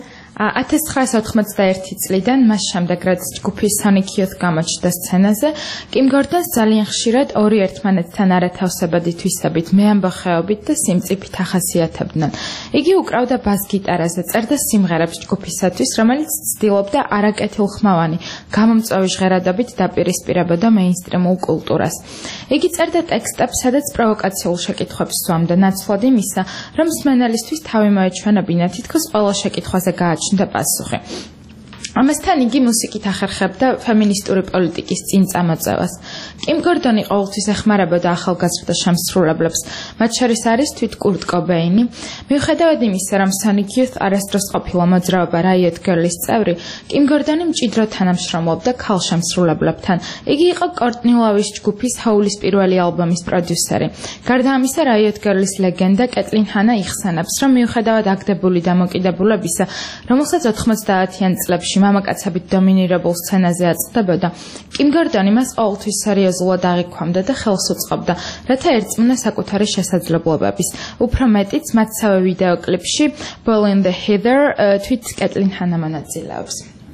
1991 წლიდან მას შემდეგ რაც ჯგუფი Sonic Youth გამოჩნდა სცენაზე, კიმ გორდონს ძალიან ხშირად ორი ერთმანეთთან არათავსებადი თვისებით, მეამბოხეობით და სიმწიფით ახასიათებდნენ. იგი უკრავდა ბას-გიტარაზე, წერდა სიმღერებს ჯგუფისათვის, რომელიც ცდილობდა არაკეთილხმოვანი, გამომწვევი ჟღერადობით დაპირისპირებოდა მეინსტრიმულ კულტურას. იგი წერდა ტექსტებს, სადაც პროვოკაციულ შეკითხვებს სვამდა, ნაცვლად იმისა, რომ მსმენელისთვის თავი მოეჩვენებინა თითქოს ყველა შეკითხვაზე გააჩნდა პასუხი. ამასთან იგი მუსიკით ახერხებდა ფემინისტური პოლიტიკის წინწამოწევას. კიმ გორდონი ყოველთვის ეხმარებოდა ახალგაზრდა შემსრულებლებს, მათ შორის არის თვით კურტ კობეინი. მიუხედავად იმისა, რომ Sonic Youth არასდროს ყოფილა მოძრაობა Riot Girls-ის წევრი, კიმ გორდონი მჭიდროდ თანამშრომლობდა ქალ შემსრულებლებთან. იგი იყო კორტნი ლოვის ჯგუფის Hole-ის პირველი ალბომის პროდიუსერი. გარდა ამისა, Riot Girls-ის ლეგენდა კეტლინ ჰანა იხსენებს, რომ მიუხედავად აგდებული დამოკიდებულებისა, რომელსაც 90-იან წლებში მამაკაცებით დომინირებულ სცენაზე აწყდებოდა, კიმ გორდონი მას ყოველთვის სერიოზულად აღიქვამდა და ხელს უწყობდა, რათა ერწყმნა საკუთარი შესაძლებლობების. უფრო მეტიც, მათსავე ვიდეო კლიპში Ball in the Heather თვით კეტლინ ჰანა მონაწილეობს.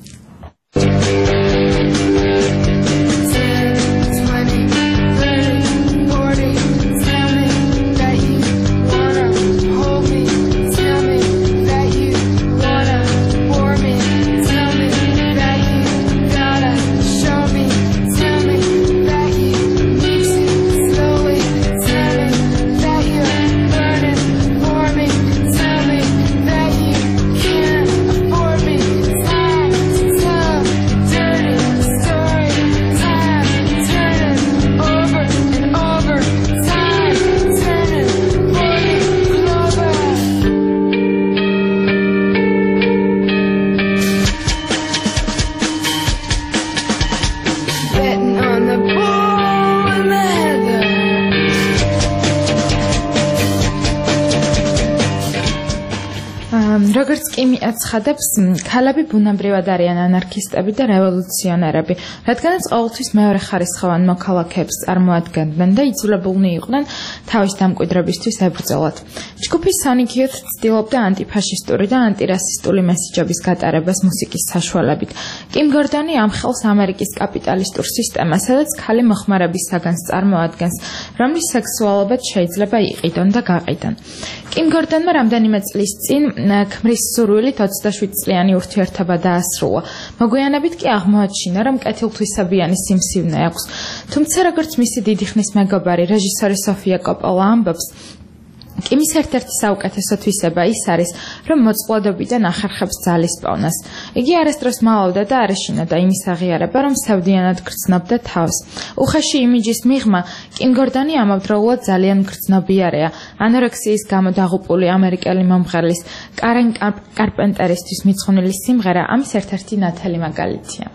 როგორც კიმი აცხადებს, ქალები ბუნებრივად არიან ანარქისტები და რევოლუციონერები, რადგანაც ყოველთვის მეორეხარისხოვან მოქალაქეებს წარმოადგენდნენ და იძულებულნი იყვნენ თავის დამკვიდრებისთვის ებრძოლათ. ჯგუფი Sonic Youth ცდილობდა ანტიფაშისტური და ანტირასისტული მესიჯების გატარებას მუსიკის საშუალებით. კიმ გორდონი ამ ხელს ამერიკის კაპიტალისტურ სისტემას, სადაც ქალი მოხმარების საგანს წარმოადგენს, რომლის სექსუალობაც შეიძლება იყიდონ და გაყიდონ. კიმ გორდონმა რამდენიმე წლის წინ ქმრის სურვილით 27 წლიანი ურთიერთობა დაასრულა. მოგვიანებით კი აღმოაჩინა, რომ კეთილთვისებიანი სიმსივნე აქვს. თუმცა როგორც მისი დიდი ხნის მეგობარი რეჟისორი სოფია კოპოლა ამბობს, კიმის ერთ-ერთი საუკეთესო თვისება ის არის, რომ მოწყვლადობიდან ახერხებს ძალის პოვნას. იგი არასდროს მალავდა და არ ეშინოდა იმის აღიარება, რომ სევდიანად გრძნობდა თავს. უხეში იმიჯის მიღმა, კიმ გორდონი ამავდროულად ძალიან გრძნობიარეა. ანორექსიის გამო დაღუპული ამერიკელი მომღერლის კარენ კარპენტერისთვის მიძღვნილი სიმღერა ამის ერთ-ერთი ნათელი მაგალითია.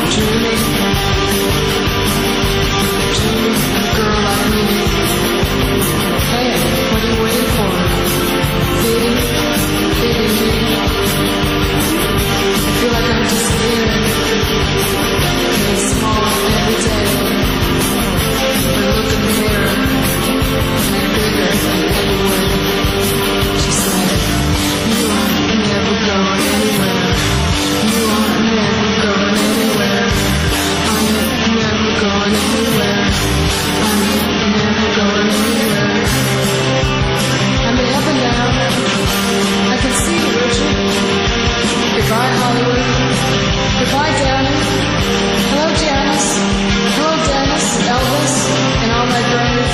Girl, I need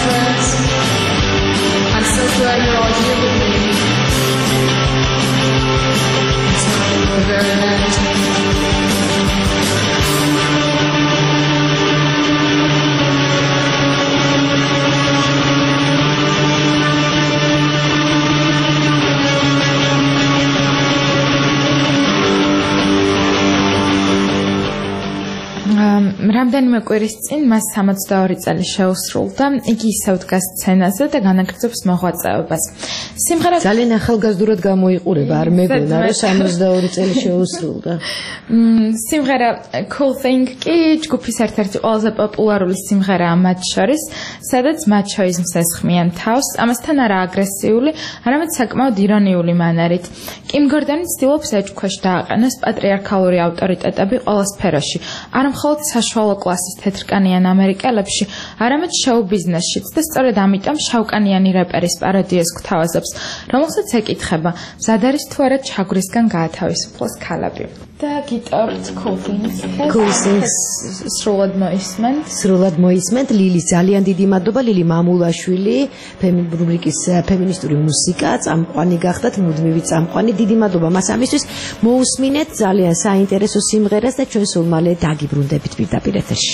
friends. I'm so glad you're all here with me. Until the very end. რამდენიმე კვირის წინ მას 62 წელი შეუსრულდა. იგი ისევ დგას სცენაზე და განაგრძობს მოღვაწეობას. სიმღერა ძალიან ახალგაზრდურად გამოიყურება, არ მეგონა რომ 62 წელი შეუსრულდა. სიმღერა Cool Thing კი ჯგუფის ერთ-ერთი ყველაზე პოპულარული სიმღერაა მათ შორის, სადაც მაჩოიზმს ესხმიან თავს, ამასთან არა აგრესიული, არამედ საკმაოდ ირონიული მანერით. კიმ გორდონი ცდილობს ეჭვქვეშ დააყენოს პატრიარქალური ავტორიტეტები ყველა სფეროში, არ მხოლოდ საშუალო კლასის თეთრკანიან ამერიკელებში, არამედ შოუ ბიზნესშიც და სწორედ ამიტომ შავკანიანი რეპერის პაროდიას გვთავაზობს, რომელსაც ეკითხება, მზად არის თუ არა ჩაგვრისგან გაათავისუფლოს ქალები. და გიტარით Cool Things. სრულად მოისმენთ ლილის ძალიან დიდი მადლობა ლილი მამულაშვილი რუბრიკის ფემინისტური მუსიკა წამყვანი გახდათ მუდმივი წამყვანი დიდი მადლობა მას ამისთვის მოусმინეთ ძალიან საინტერესო სიმღერას და ჩვენ სულ მალე დაგიბრუნდებით პირდაპირ ეთერში.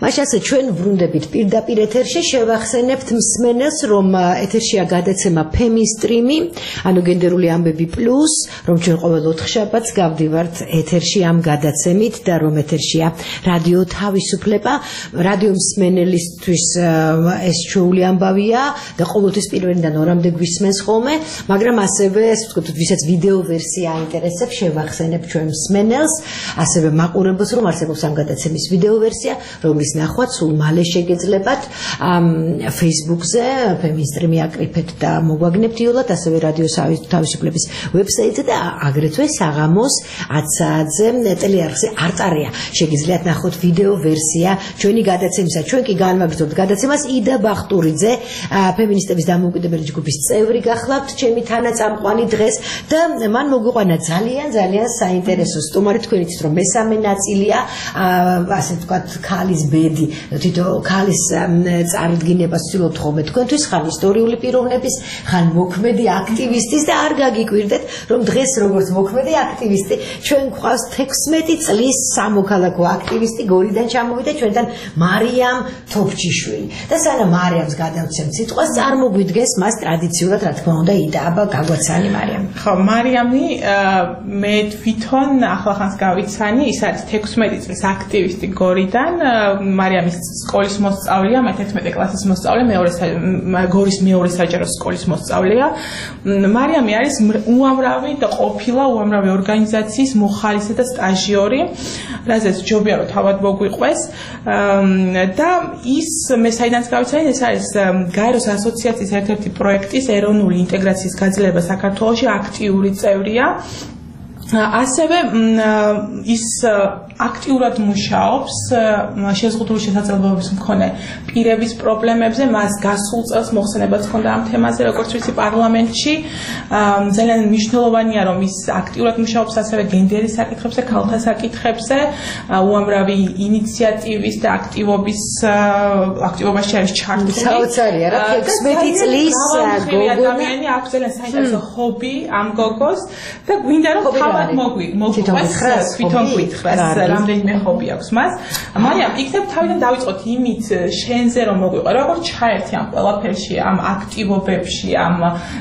მაშინ ასე ჩვენ ვრუნდებით პირდაპირ ეთერში შევახსენებთ მსმენელს რომ ეთერშია გადაცემა ფემინსტრიმი ანუ გენდერული ამბები პლუს რომ ჩვენ ყოველ ოთხშაბათს გავდივართ ეთერში ამ გადაცემით და რომ ეთერშია რადიო თავისუფლება რადიო მსმენელისთვის ეს ჩვეული ამბავია და ყოველთვის პირველიდან ორამდე გვისმენს ხოლმე მაგრამ ასევე ასე ვთქვათ ვისაც ვიდეო ვერსია აინტერესებს შევახსენებთ ჩვენ მსმენელს ასევე მაყურებელს რომ არსებობს ამ გადაცემის ვიდეო ვერსია რომლის ნახვა სულ მალე შეგეძლებათ Facebook-ზე ფემინსტრიმი აკრიფეთ და მოგვაგნებთ იოლად ასევე რადიო თავისუფლების ვებსაიტზე და აგრეთვე საღამოს 10 საათზე ტელეარხზე არტარია შეგიძლიათ ნახოთ ვიდეო ვერსია ჩვენი გადაცემისა ჩვენ კი განვაგრძობთ გადაცემას იდა ბახტურიძე ფემინისტების დამოუკიდებელი ჯგუფის წევრი გახლავთ ჩემი თანაწამყვანი დღეს და მან მოგვიყვანა ძალიან საინტერესო სტუმარი თქვენ იცით რომ მესამე ნაწილია ასე ვთქვათ ქალის ბედი თვითონ ქალის წარდგინებას ვცდილობთ ხოლმე თქვენთვის ხან ისტორიული პიროვნების ხან მოქმედი აქტივისტის და არ გაგიკვირდეთ რომ დღეს როგორც მოქმედი აქტივისტი ჩვენ გვყავს 16 წლის სამოქალაქო აქტივისტი გორიდან ჩამოვიდა ჩვენთან მარიამ თოფჩიშვილი და სანამ მარიამს გადავცემთ სიტყვას წარმოგვიდგეს მას ტრადიციულად რა თქმა უნდა იდა აბა გაგვაცანი მარიამ ხო მარიამი მე თვითონ ახლახანს გავიცანი ის არის 16 წლის აქტივისტი გორიდან მარიამის სკოლის მოსწავლეა მე-11 კლასის მოსწავლე გორის მეორე საჯარო სკოლის მოსწავლეა მარიამი არის უამრავი და ყოფილა უამრავი ორგანიზაციის მოხალისე და სტაჟიორი რაზეც ჯობია რომ თავად მოგვიყვეს და ის მე საიდანაც გავიცანი ეს არის გაეროს ასოციაციის ერთ-ერთი პროექტის ეროვნული ინტეგრაციის გაძლიერება საქართველოში აქტიური წევრია ასევე ის აქტიურად მუშაობს შეზღუდული შესაძლებლობების მქონე პირების პრობლემებზე მას გასულ წელს მოხსენებაც ჰქონდა ამ თემაზე როგორც ვიცი პარლამენტში ძალიან მნიშვნელოვანია რომ ის აქტიურად მუშაობს ასევე გენდერის საკითხებზე ქალთა საკითხებზე უამრავი ინიციატივის და აქტივობაში არის ჩართული საოცარია რა 16 წლის ადამიანი აქვს ძალიან საინტერესო ჰობი ამ გოგოს და გვინდა რომ თავად მოგვიყვეს თვითონ გითხრას რამდენიმე ჰობი აქვს მას. მარიამ, იქნებ თავიდან დავიწყოთ იმით შენზე რომ მოგვიყვა, როგორ ჩაერთი ამ ყველაფერში, ამ აქტივობებში, ამ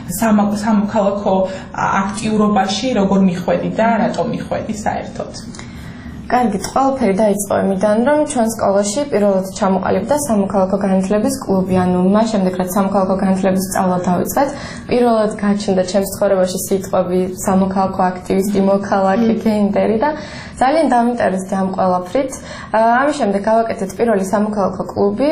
სამოქალაქო აქტიურობაში, როგორ მიხვედი და რატომ მიხვედი საერთოდ? კარგით, ყველაფერი დაიწყო იმიდან, რომ ჩვენ სკოლაში პირველად ჩამოყალიბდა სამოქალაქო განათლების კლუბი, ანუ მას შემდეგ რაც სამოქალაქო განათლების სწავლა დავიწყეთ, პირველად გაჩნდა ჩემს ცხოვრებაში სიტყვები სამოქალაქო აქტივისტი, მოქალაქე, გენდერი და ძალიან დავინტერესდი ამ ყველაფრით. ამის შემდეგ გავაკეთეთ პირველი სამოქალაქო კლუბი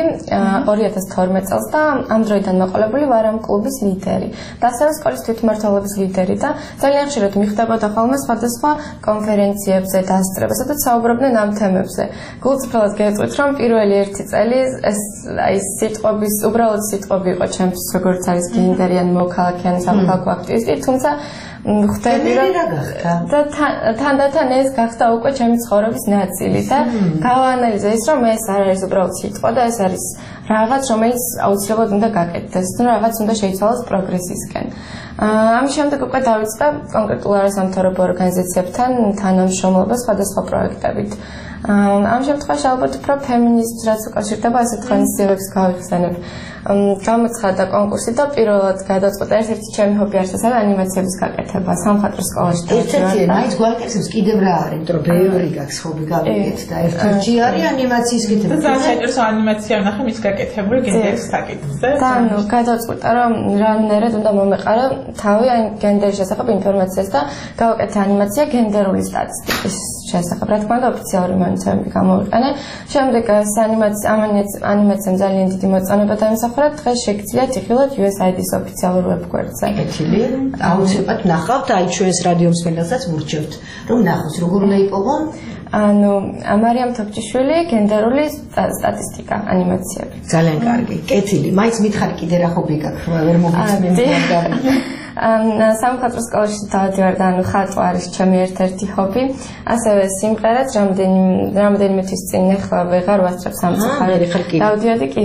2012 წელს და ამ დროიდან მოყოლებული ვარ ამ კლუბის ლიდერი და ასევე სკოლის თვითმმართველობის ლიდერი და ძალიან ხშირად მიხდებოდა ხოლმე სხვადასხვა კონფერენციებზე და ასწრებებზე და საუბრობდნენ ამ თემებზე. გულწრფელად გეტყვით, რომ პირველი 1 წელი ეს აი სიტყვების, უბრალოდ სიტყვები იყო ჩემთვის, როგორც არის გენდერი ან მოქალაქე ან სამოქალაქო აქტივისტი, თუმცა ხვდები რომ და თანდათან ეს გახდა უკვე ჩემი ცხოვრების ნაწილი და გავაანალიზე ის რომ ეს არ არის უბრალოდ სიტყვა და ეს არის რაღაც რომელიც აუცილებლად უნდა გაკეთდეს თუ რაღაც უნდა შეიცვალოს პროგრესისკენ. ამის შემდეგ უკვე დავიწყე კონკრეტულ არასამთავრობო ორგანიზაციებთან თანამშრომლობა სხვადასხვა პროექტებით. ამ შემთხვევაში ალბათ უფრო ფემინიზმს რაც უკავშირდება ასეთ ღონისძიებებს გავიხსენებ. გამოცხადდა კონკურსი და პირველად გადაწყვეტა ერთ-ერთი ჩემი ჰობი არის ასევე ანიმაციების გაკეთება სამხატვრო სკოლაში. ერთ-ერთი მაინც გვაკეთებს კიდევ რა არის, იმიტომ რომ ბევრი გაქვს ჰობი გავიგეთ და ერთ-ერთი არის ანიმაციის გაკეთება. ძალიან საინტერესო ანიმაცია ვნახე მის გაკეთებული გენდერის საკითხზე. და ანუ გადაწყვეტა რომ რანაირად უნდა მომეყარო თავი ან გენდერის შესახებ ინფორმაციას და გავაკეთე ანიმაცია გენდერული სტატისტიკის შესახებ. რა თქმა უნდა ოფიციალური მონიტორინგი გამოვიყენე. შემდეგ ეს ანიმაციამ ძალიან დიდი მოწონება დაიმსახურა. დღეს შეგიძლიათ იხილოთ USAID-ის ოფიციალურ ვებგვერდზე. კეთილი. აუცილებლად ნახავთ, აი ჩვენს რადიო მსმენელსაც მურჩევთ, რომ ნახოს როგორ უნდა იპოვონ. ანუ მარიამ თოფჩიშვილი გენდერული სტატისტიკა ანიმაციები. ძალიან კარგი. კეთილი. მაინც მითხარი კიდე რა ჰობი გაქვს, ვერ მოგიწმენდი. სამხატვრო სკოლაში დავდივარ და ანუ ხატვა არის ჩემი ერთ-ერთი ჰობი. ასევე სიმღერაც რამდენიმე თვის წინ ახლა ვეღარ ვასწრებ სამწუხაროდ. დავდივარდი კი.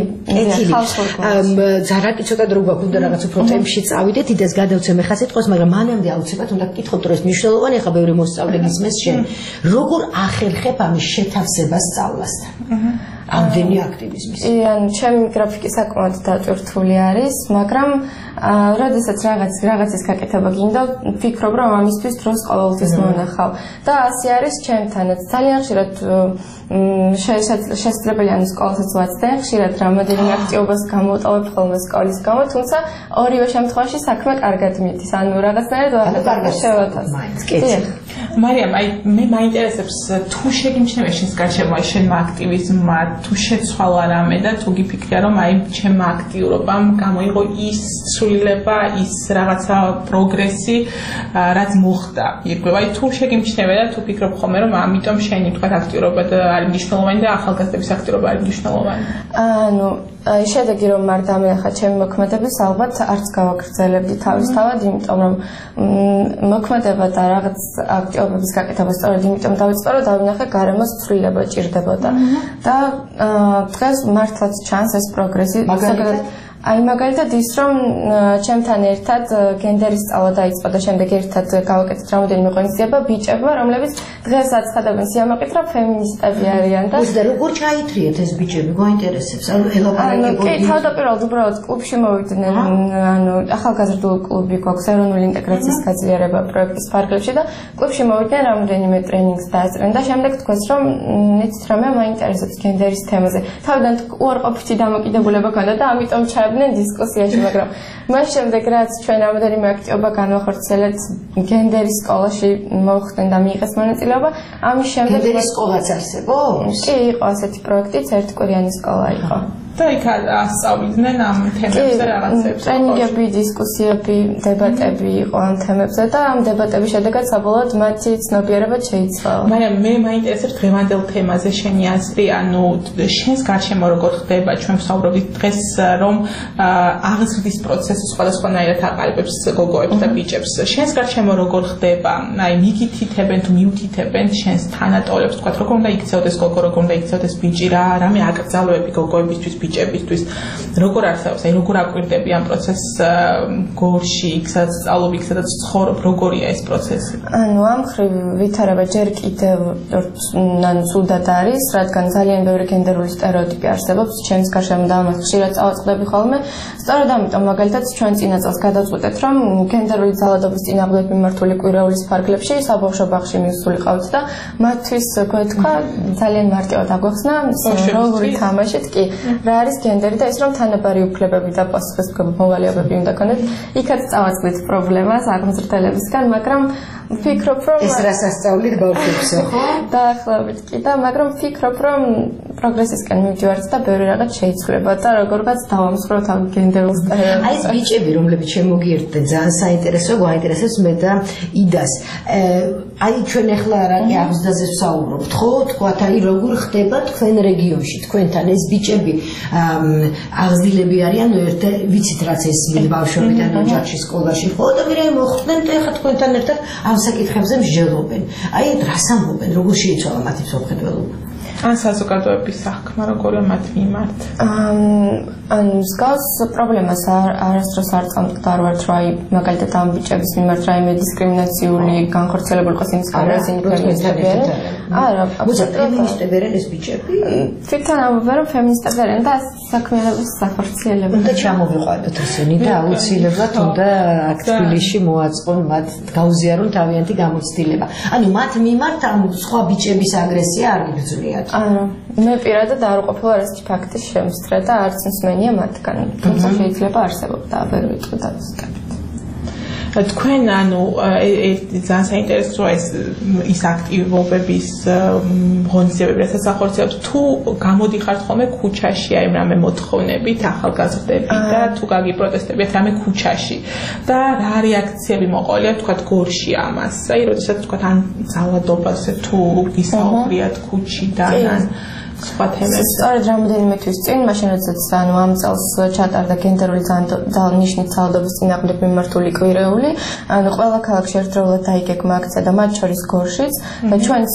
ზარაკი ცოტა დრო გვაქვს, უნდა რაღაც უფრო ტემპში წავიდეთ, იდეას გადავცემ ახლა სიტყვას, მაგრამ მანამდე აუცილებლად უნდა გკითხოთ, რომ ეს მნიშვნელოვანი ახლა ბევრი მოსწავლე გისმენს შენ. როგორ ახერხებ ამის შეთავსებას სწავლასთან? ამდენი აქტივიზმის. ან ჩემი გრაფიკი საკმაოდ დატვირთული არის, მაგრამ როდესაც რაღაცის გაკეთება გინდა, ვფიქრობ, რომ ამისთვის დროს ყოველთვის მონახავ. და ასე არის ჩემთანაც. ძალიან ხშირად შესაძლებელი ანუ სკოლასაც ვაცდენ, ხშირად რამოდენიმე აქტივობას გამოვტოვებ ხოლმე სკოლის გამო, თუმცა ორივე შემთხვევაში საქმე კარგად მიდის. ანუ რაღაცნაირად ვახერხებ შევათავაზებ. მარიამ, მე მაინტერესებს თუ შეგიმჩნევა შენს გარშემო შენმა აქტივიზმმა, თუ შეცვალა რამე და თუ გიფიქრია რომ ჩემმა აქტიურობამ გამოიღო ის ცვლილება, ის რაღაცა პროგრესი, რაც მოხდა ირკვევა. თუ შეგიმჩნევა და თუ ფიქრობ ხოლმე რომ ამიტომ შენი თქვა აქტიურობა არის მნიშვნელოვანი და ახალგაზრდების აქტიურობა არის მნიშვნელოვანი. ანუ შედეგი რომ არ დამეახა ჩემი მოქმედების ალბათ არც გავაგრძელებდი თავისთავად, იმიტომ რომ მოქმედება და რაღაც აქტივობების გაკეთება სწორედ იმიტომ დავიწყე, რომ დავინახე გარემოს ცვლილება ჭირდებოდა. და დღეს მართლაც ჩანს ეს პროგრესი. აი მაგალითად ის რომ ჩემთან ერთად გენდერის სწავლა დაიწყო და შემდეგ ერთად გავაკეთეთ რამოდენიმე ღონისძიება ბიჭებმა, რომლებიც დღეს აცხადებენ სიამაყით, რომ ფემინისტები არიან და და როგორ ჩაითრიეთ ეს ბიჭები, გვაინტერესებს. ანუ ელაპარაკებოდი. კი, თავდაპირველად უბრალოდ კლუბში მოვიდნენ, ანუ ახალგაზრდული კლუბი გვაქვს ეროვნული ინტეგრაციის გაძლიერება პროექტის ფარგლებში და კლუბში მოვიდნენ რამოდენიმე ტრენინგს დაეწრნენ და შემდეგ თქვეს რომ იცით რამე მაინტერესებს გენდერის თემაზე. თავიდან უარყოფითი დამოკიდებულება ქონდა და ამიტომ დისკუსიაში, მაგრამ მას შემდეგ რაც ჩვენ რამოდენიმე აქტივობა განვახორციელეთ გენდერის სკოლაში მოხდნენ და მიიღეს მონაწილეობა, ამის შემდეგ გენდერის სკოლაც არსებობს? კი, იყო ასეთი პროექტიც, ერთკვირიანი სკოლა იყო. და იქ ასწავლიდნენ ამ თემებზე რაღაცებს. ტრენინგები, დისკუსიები, დებატები იყო ამ თემებზე და ამ დებატების შედეგად საბოლოოდ მათი ცნობიერება შეიცვალა. მაგრამ მე მაინტერესებს დღევანდელ თემაზე შენი აზრი, ანუ შენს გარშემო როგორ ხდება, ჩვენ ვსაუბრობთ დღეს რომ აღზრდის პროცესი სხვადასხვანაირად აყალიბებს გოგოებს და ბიჭებს. შენს გარშემო როგორ ხდება? აი მიგითითებენ თუ მიუთითებენ შენს თანატოლებს, თქვა როგორ უნდა იქცეოდეს გოგო, როგორ უნდა იქცეოდეს ბიჭი, რამე აკრძალვები გოგოებისთვის, ბიჭებისთვის, როგორ არსებობს, აი როგორ აკვირდები ამ პროცესს გორში, იქ სადაც სწავლობ, იქ სადაც ცხოვრობ, როგორია ეს პროცესი? ანუ ამ ხრივ ვითარება ჯერ კიდევ ცუდად არის, რადგან ძალიან ბევრი გენდერული სტერეოტიპი არსებობს ჩემს გარშემო და ამას ხშირად წავაწყდები ხოლმე. სწორედ ამიტომ მაგალითად ჩვენ წინა წელს გადავწყვეტეთ, რომ გენდერული ძალადობის წინააღმდეგ მიმართული კვირაულის ფარგლებში საბავშვო ბაღში მივსულიყავთ და მათთვის გვეთქვა ძალიან მარტივად აგვახსნა როლური თამაშით კი. რა არის გენდერი და ის რომ თანაბარი უფლებები და პასუხისმგებლობა მოვალეობები უნდა ქონდეთ. იქაც წავაწყდით პრობლემას აღმზრდელებისგან, მაგრამ ვფიქრობ, რომ ეს რას ასწავლით ბავშვებსო, ხო? დაახლოებით კი და მაგრამ ვფიქრობ, რომ პროგრესისკენ მივდივართ და ბევრი რაღაც შეიცვლება და როგორღაც დავამსხვრევთ ამ გენდერულ სტერეოტიპებს. აი ეს ბიჭები, რომლებიც შემოგიერთდნენ, ძალიან საინტერესო, გვაინტერესებს მე და იდას. აი ჩვენ ახლა რა კი აღზრდაზე ვსაუბრობთ, ხო? თქვათ, აი როგორ ხდება თქვენ რეგიონში, თქვენთან ეს ბიჭები აღზრდილები არიან, ვიცით რაც ეს ბავშვებიდან ოჯახში, სკოლაში, ხო? და მე მოხდნენ და ახლა თქვენთან ერთად ამ საკითხებზე მსჯელობენ. აი რას ამბობენ, როგორ შეიცვალა მათი მსოფლმხედველობა? ან საზოგადოების საქმე როგორია მათ მიმართ? ან მსგავს პრობლემას არასდროს არ წამტკდარვართ, რომ აი მაგალითად ამ ბიჭების მიმართ რაიმე დისკრიმინაციული განხორციელებული იყოს იმის გამო, რომ ისინი ფემინისტები არიან. არა, ფემინისტები არიან ეს ბიჭები? თვითონ ამბობენ, რომ ფემინისტები არიან და საქმიანობის სახორციელებელი. უნდა ჩამოვიყვანოთ ისინი და აუცილებლად უნდა აქ თბილისში მოაწყონ მათ გაუზიარონ თავიანთი გამოცდილება. ანუ მათ მიმართ ამ სხვა ბიჭების აგრესია არ იბრძვლიათ. არა, მე პირადად არ ვყოფილვარ ეს ფაქტის შემსწრე და არც მსმენია მათგან, თუმცა შეიძლება არსებობდა, ვერ ვიტყვი დავსკებით. თქვენ ანუ ძალიან საინტერესოა ის აქტივობების ღონისძიებები, რასაც ახორციელებთ, თუ გამოდიხართ ხოლმე ქუჩაში, აი რამე მოთხოვნებით ახალგაზრდები და თუ გაგიპროტესტებიათ რამე ქუჩაში და რა რეაქციები მოყოლიათ თქვათ გორში ამას, აი როდესაც თქვათ ან ძალადობაზე თუ გისაუბრიათ ქუჩიდან ან სხვა თემებს. სწორედ რამოდენიმე თვის წინ, მაშინ როდესაც ანუ ამ წელს ჩატარდა გენდერული ნიშნით ძალადობის წინააღმდეგ მიმართული კვირეული, ანუ ყველა ქალაქში ერთდროულად დაიგეგმა აქცია და მათ შორის გორშიც და ჩვენს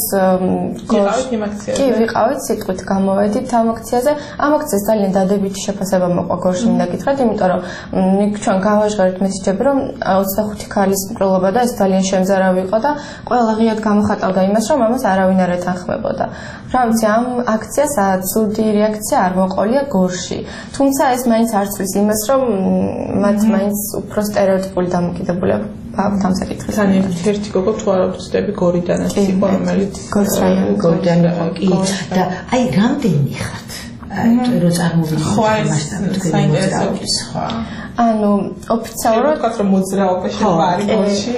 კი ვიყავით სიტყვით გამოვედით ამ აქციაზე. ამ აქციას ძალიან დადებითი შეფასება მოყვა გორში მინდა გითხრათ, იმიტომ რომ ჩვენ გავაჟღერეთ მესიჯები, რომ 25 ქალის მკვლობა და ეს ძალიან შემზარავი იყო და ყველა ღიად გამოხატავდა იმას, რომ ამას არავინ არ ეთანხმებოდა. რა ვიცი, ამ აქციას რეაქცია, საძურდი რეაქცია არ მოყოლია გორში. თუმცა ეს მაინც არ ცვლის იმას, რომ მათ მაინც უფრო სტერეოტიპული დამოკიდებულება აქვს ამ საკითხის. ძალიან ერთი გოგო თუ არ ვწდები გორიდანაც იყო, რომელიც გორის რაიონი გორიდან იყო კი და აი რამდენი ხართ? რო წარმოვიდგინეთ ხო ეს საინტერესოა ხო ანუ ოფიციალურად ვთქვათ რომ მოძრაობა შეიძლება არის გორში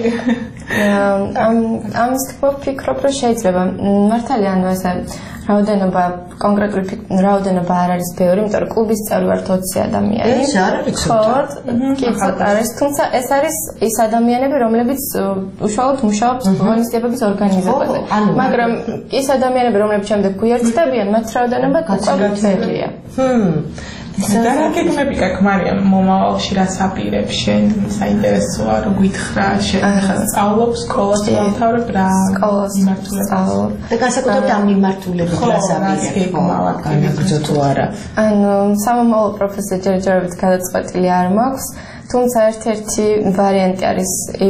ამის ვფიქრობ რომ შეიძლება მართალია ანუ ესე კონკრეტული რაოდენობა არ არის ბევრი, იმიტომ რომ კლუბის წევრი ვართ 20 ადამიანი. ეს არ არის ცოტა. კი, ცოტა არის, თუმცა ეს არის ის ადამიანები, რომლებიც უშუალოდ მუშაობს ღონისძიებების ორგანიზებაზე. მაგრამ ის ადამიანები, რომლებიც შემდეგ გვიერთდებიან, მათ რაოდენობა გაცილებით ბევრია. და რა გეკმები კაკ მარიამ მომავალში რას აპირებს შენ საინტერესოა რომ გითხრა შენ ხა სწავლობ სკოლას დავთავრებ რა სკოლას მიმართულებით და განსაკუთრებით ამ მიმართულებით რას აპირებ განაგრძო თუ არა ანუ სამომავლო პროფესია ჯერჯერობით გადაწყვეტილი არ მაქვს თუმცა ერთ-ერთი ვარიანტი არის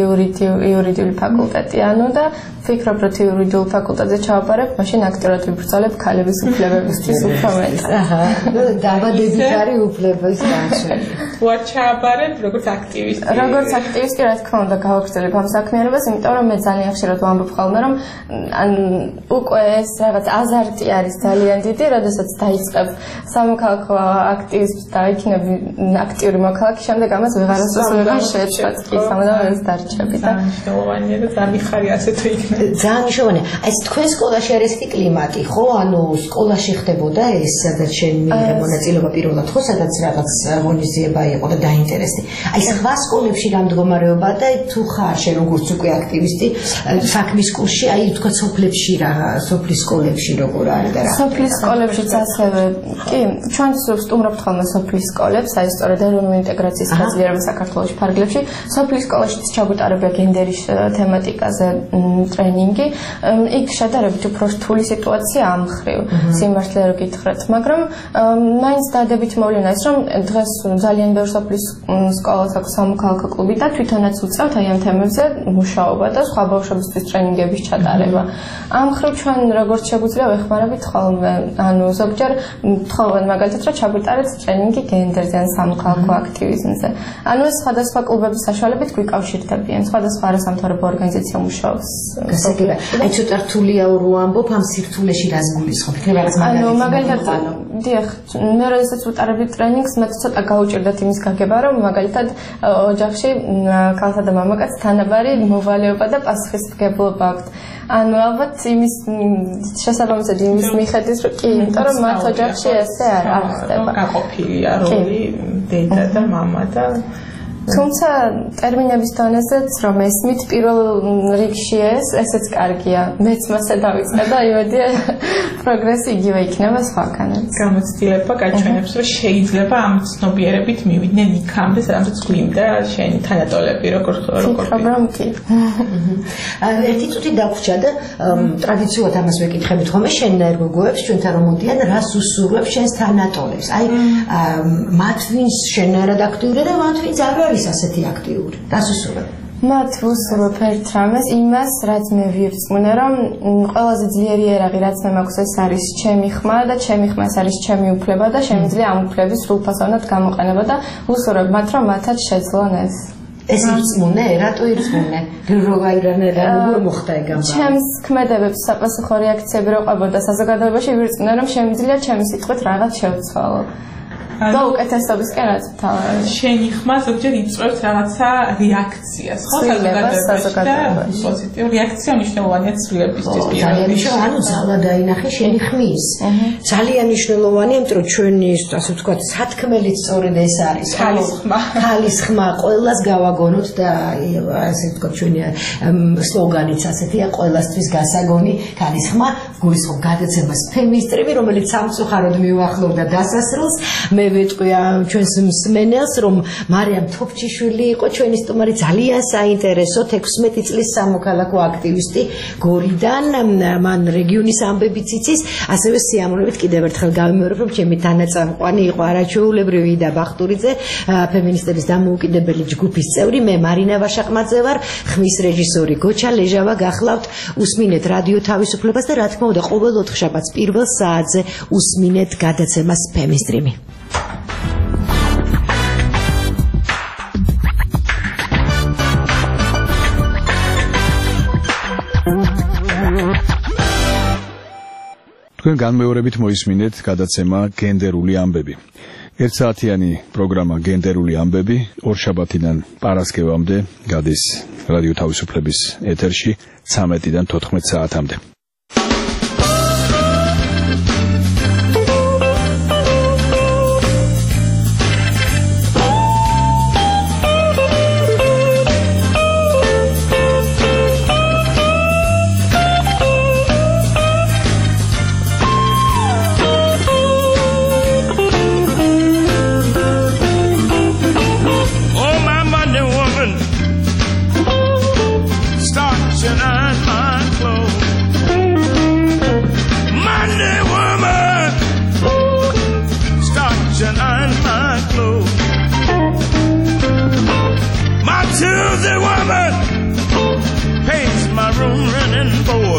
იურიდიული ფაკულტეტი ანუ და ვფიქრობ რომ იურიდიულ ფაკულტეტზე ჩავაბარებ მაშინ აქტიურად ვიბრძოლებ ქალების უფლებებისთვის უფრო მეტად აჰა დაბადებითი არის უფლების განშენი თუ არ ჩააბარებ როგორც აქტივისტი რა თქმა უნდა გავაგრძელებ ამ საქმიანობას იმიტომ რომ მე ძალიან ხშირად ვამბობ ხოლმე რომ ან უკვე ეს რაღაც აზარტი არის ძალიან დიდი როდესაც დაიწყებ სამოქალაქო აქტივისტი და იქნებ აქტიური მოქალაქე შემდეგ ამას ვეღარ შეეცვალ კი სამოდაოდ ეს დარჩები და მნიშვნელოვანია და დამიხარია ასე თუ იქნება ძალიან მნიშვნელოვანია. ეს თქვენ სკოლაში არის ეს კლიმატი, ხო? ანუ სკოლაში ხდებოდა ეს, სადაც შენ მიიღე მონაწილეობა პირველად, ხო? სადაც რაღაც ღონისძიება იყო და დაინტერესდი. აი სხვა სკოლებში რა მდგომარეობა და თუ ხარ შენ როგორც უკვე აქტივისტი საქმის კურსში, აი თქვა სოფლებში რა, სოფლის სკოლებში როგორ არის და რა? სოფლის სკოლებშიც ასევე, კი, ჩვენ ვსტუმრობთ ხოლმე სოფლის სკოლებს, აი სწორედ ეროვნული ინტეგრაციის გაძლიერება საქართველოში ფარგლებში. სოფლის სკოლაშიც ჩაგვიტარებია გენდერის თემატიკაზე ტრენინგი, იქ შედარებით უფრო რთული სიტუაცია ამ მხრივ, სიმართლე რო გითხრათ, მაგრამ მაინც დადებით მოვლენა ის, რომ დღეს ძალიან ბევრ სოფლის სკოლას აქვს სამოქალაქო კლუბი და თვითონაც უწევთ აი ამ თემებზე მუშაობა და სხვა ბავშვებისთვის ტრენინგების ჩატარება. ამ მხრივ ჩვენ როგორც შეგვიძლია ვეხმარებით ხოლმე, ანუ ზოგჯერ თხოვენ მაგალითად რომ ჩაგვიტარეთ ტრენინგი გენდერზე ან სამოქალაქო აქტივიზმზე. ანუ ეს სხვადასხვა კლუბების საშუალებით გვიკავშირდებიან, სხვადასხვა არასამთავრობო ორგანიზაცია მუშაობს. გასაგებია. აი ცოტა რთულია რო ამბობ ამ სირთულეში რას გულისხმობ? იქნება რაღაც მაგალითად დიახ, მე როდესაც ვუტარებდი ტრენინგს, მე ცოტა გაუჭირდათ იმის გაგება, რომ მაგალითად ოჯახში ქალსა და მამაკაცს თანაბარი მოვალეობა და პასუხისმგებლობა აქვთ. ანუ ალბათ იმის შესაბამისად იმის მიხედვით, რომ კი, იმიტომ რომ მათ ოჯახში ესე არ ხდება. გაყოფილია როლი დედა და მამა და თუმცა ტერმინების დონეზეც რომ ესმით პირველ რიგში ესეც კარგია. მეც მასე დავიწყე და იმედია პროგრესი იგივე იქნება სხვაგანაც. გამოცდილება გაჩვენებს რომ შეიძლება ამ ცნობიერებით მივიდნენ იქამდე, სადაც გვინდა შენი თანატოლები როგორ პროგრამკი. ერთი წუთი დაგვრჩა და ტრადიციულად ამას ვეკითხებით ხოლმე შენ ერგოგოებს ჩვენთან რომ მოდიან რას უსურვებს შენს თანატოლებს. აი მათ ვინც შენერად აქტიური და მათ ვინც არ არის ასეთი აქტიური. რას უსურვებ? მათ ვუსურვებ ერთ რამეს, იმას, რაც მე ვირწმუნე, რომ ყველაზე ძლიერი იარაღი, რაც მე მაქვს, ეს არის ჩემი ხმა და ჩემი ხმა ეს არის ჩემი უფლება და შემიძლია ამ უფლების სრულფასოვნად გამოყენება და ვუსურვებ მათ, რომ მათაც შეძლონ ეს. ეს ირწმუნე? რატო ირწმუნე? როგორ მოხდა ეგ ამბავი? ჩემს ქმედებებს საპასუხო რეაქციები რო ყვებოდა საზოგადოებაში, ვირწმუნე, რომ შემიძლია ჩემი სიტყვით რაღაც შევცვალო. და უკეთესობისკენ რაც მთავარი. შენი ხმა ზოგჯერ იწვევს რაღაცა რეაქციას, ხო, საზოგადოებაში. პოზიტიური რეაქცია მნიშვნელოვანია ცვლილებისთვის. ძალიან მნიშვნელოვანია, ანუ ზალა დაინახე შენი ხმის. ძალიან მნიშვნელოვანია, იმიტომ რომ ჩვენი, ასე ვთქვათ, სათქმელიც სწორედ ეს არის. ხალის ხმა ყველას გავაგონოთ და ასე ვთქვათ, ჩვენი სლოგანიც ასეთია, ყველასთვის გასაგონი ხალის ხმა, გულისხმობ გადაცემას ფემინისტები, რომელიც სამწუხაროდ მიუახლოვდა დასასრულს. მე მე ვიტყვია ჩვენს მსმენელს, რომ მარიამ თოფჩიშვილი იყო ჩვენი სტუმარი, ძალიან საინტერესო 16 წლის სამოქალაქო აქტივისტი გორიდან, მან რეგიონის ამბებიც იცის, ასევე სიამოვნებით კიდევ ერთხელ გავიმეორებ, რომ ჩემი თანაწამყვანი იყო არაჩვეულებრივი იდა ბახტურიძე, ფემინისტების დამოუკიდებელი ჯგუფის წევრი, მე მარინა ვაშაყმაძე ვარ, ხმის რეჟისორი გოჩა ლეჟავა, გახლავთ უსმინეთ რადიო თავისუფლებას და რა თქმა უნდა ყოველ ოთხშაბათს პირველ საათზე უსმინეთ გადაცემას ფემისტრიმი. თქვენ განმეორებით მოისმინეთ გადაცემა გენდერული ამბები. ერთსაათიანი პროგრამა გენდერული ამბები ორშაბათიდან პარასკევამდე გადის რადიო თავისუფლების ეთერში 13-დან 14 საათამდე. Tuesday woman paints my room running for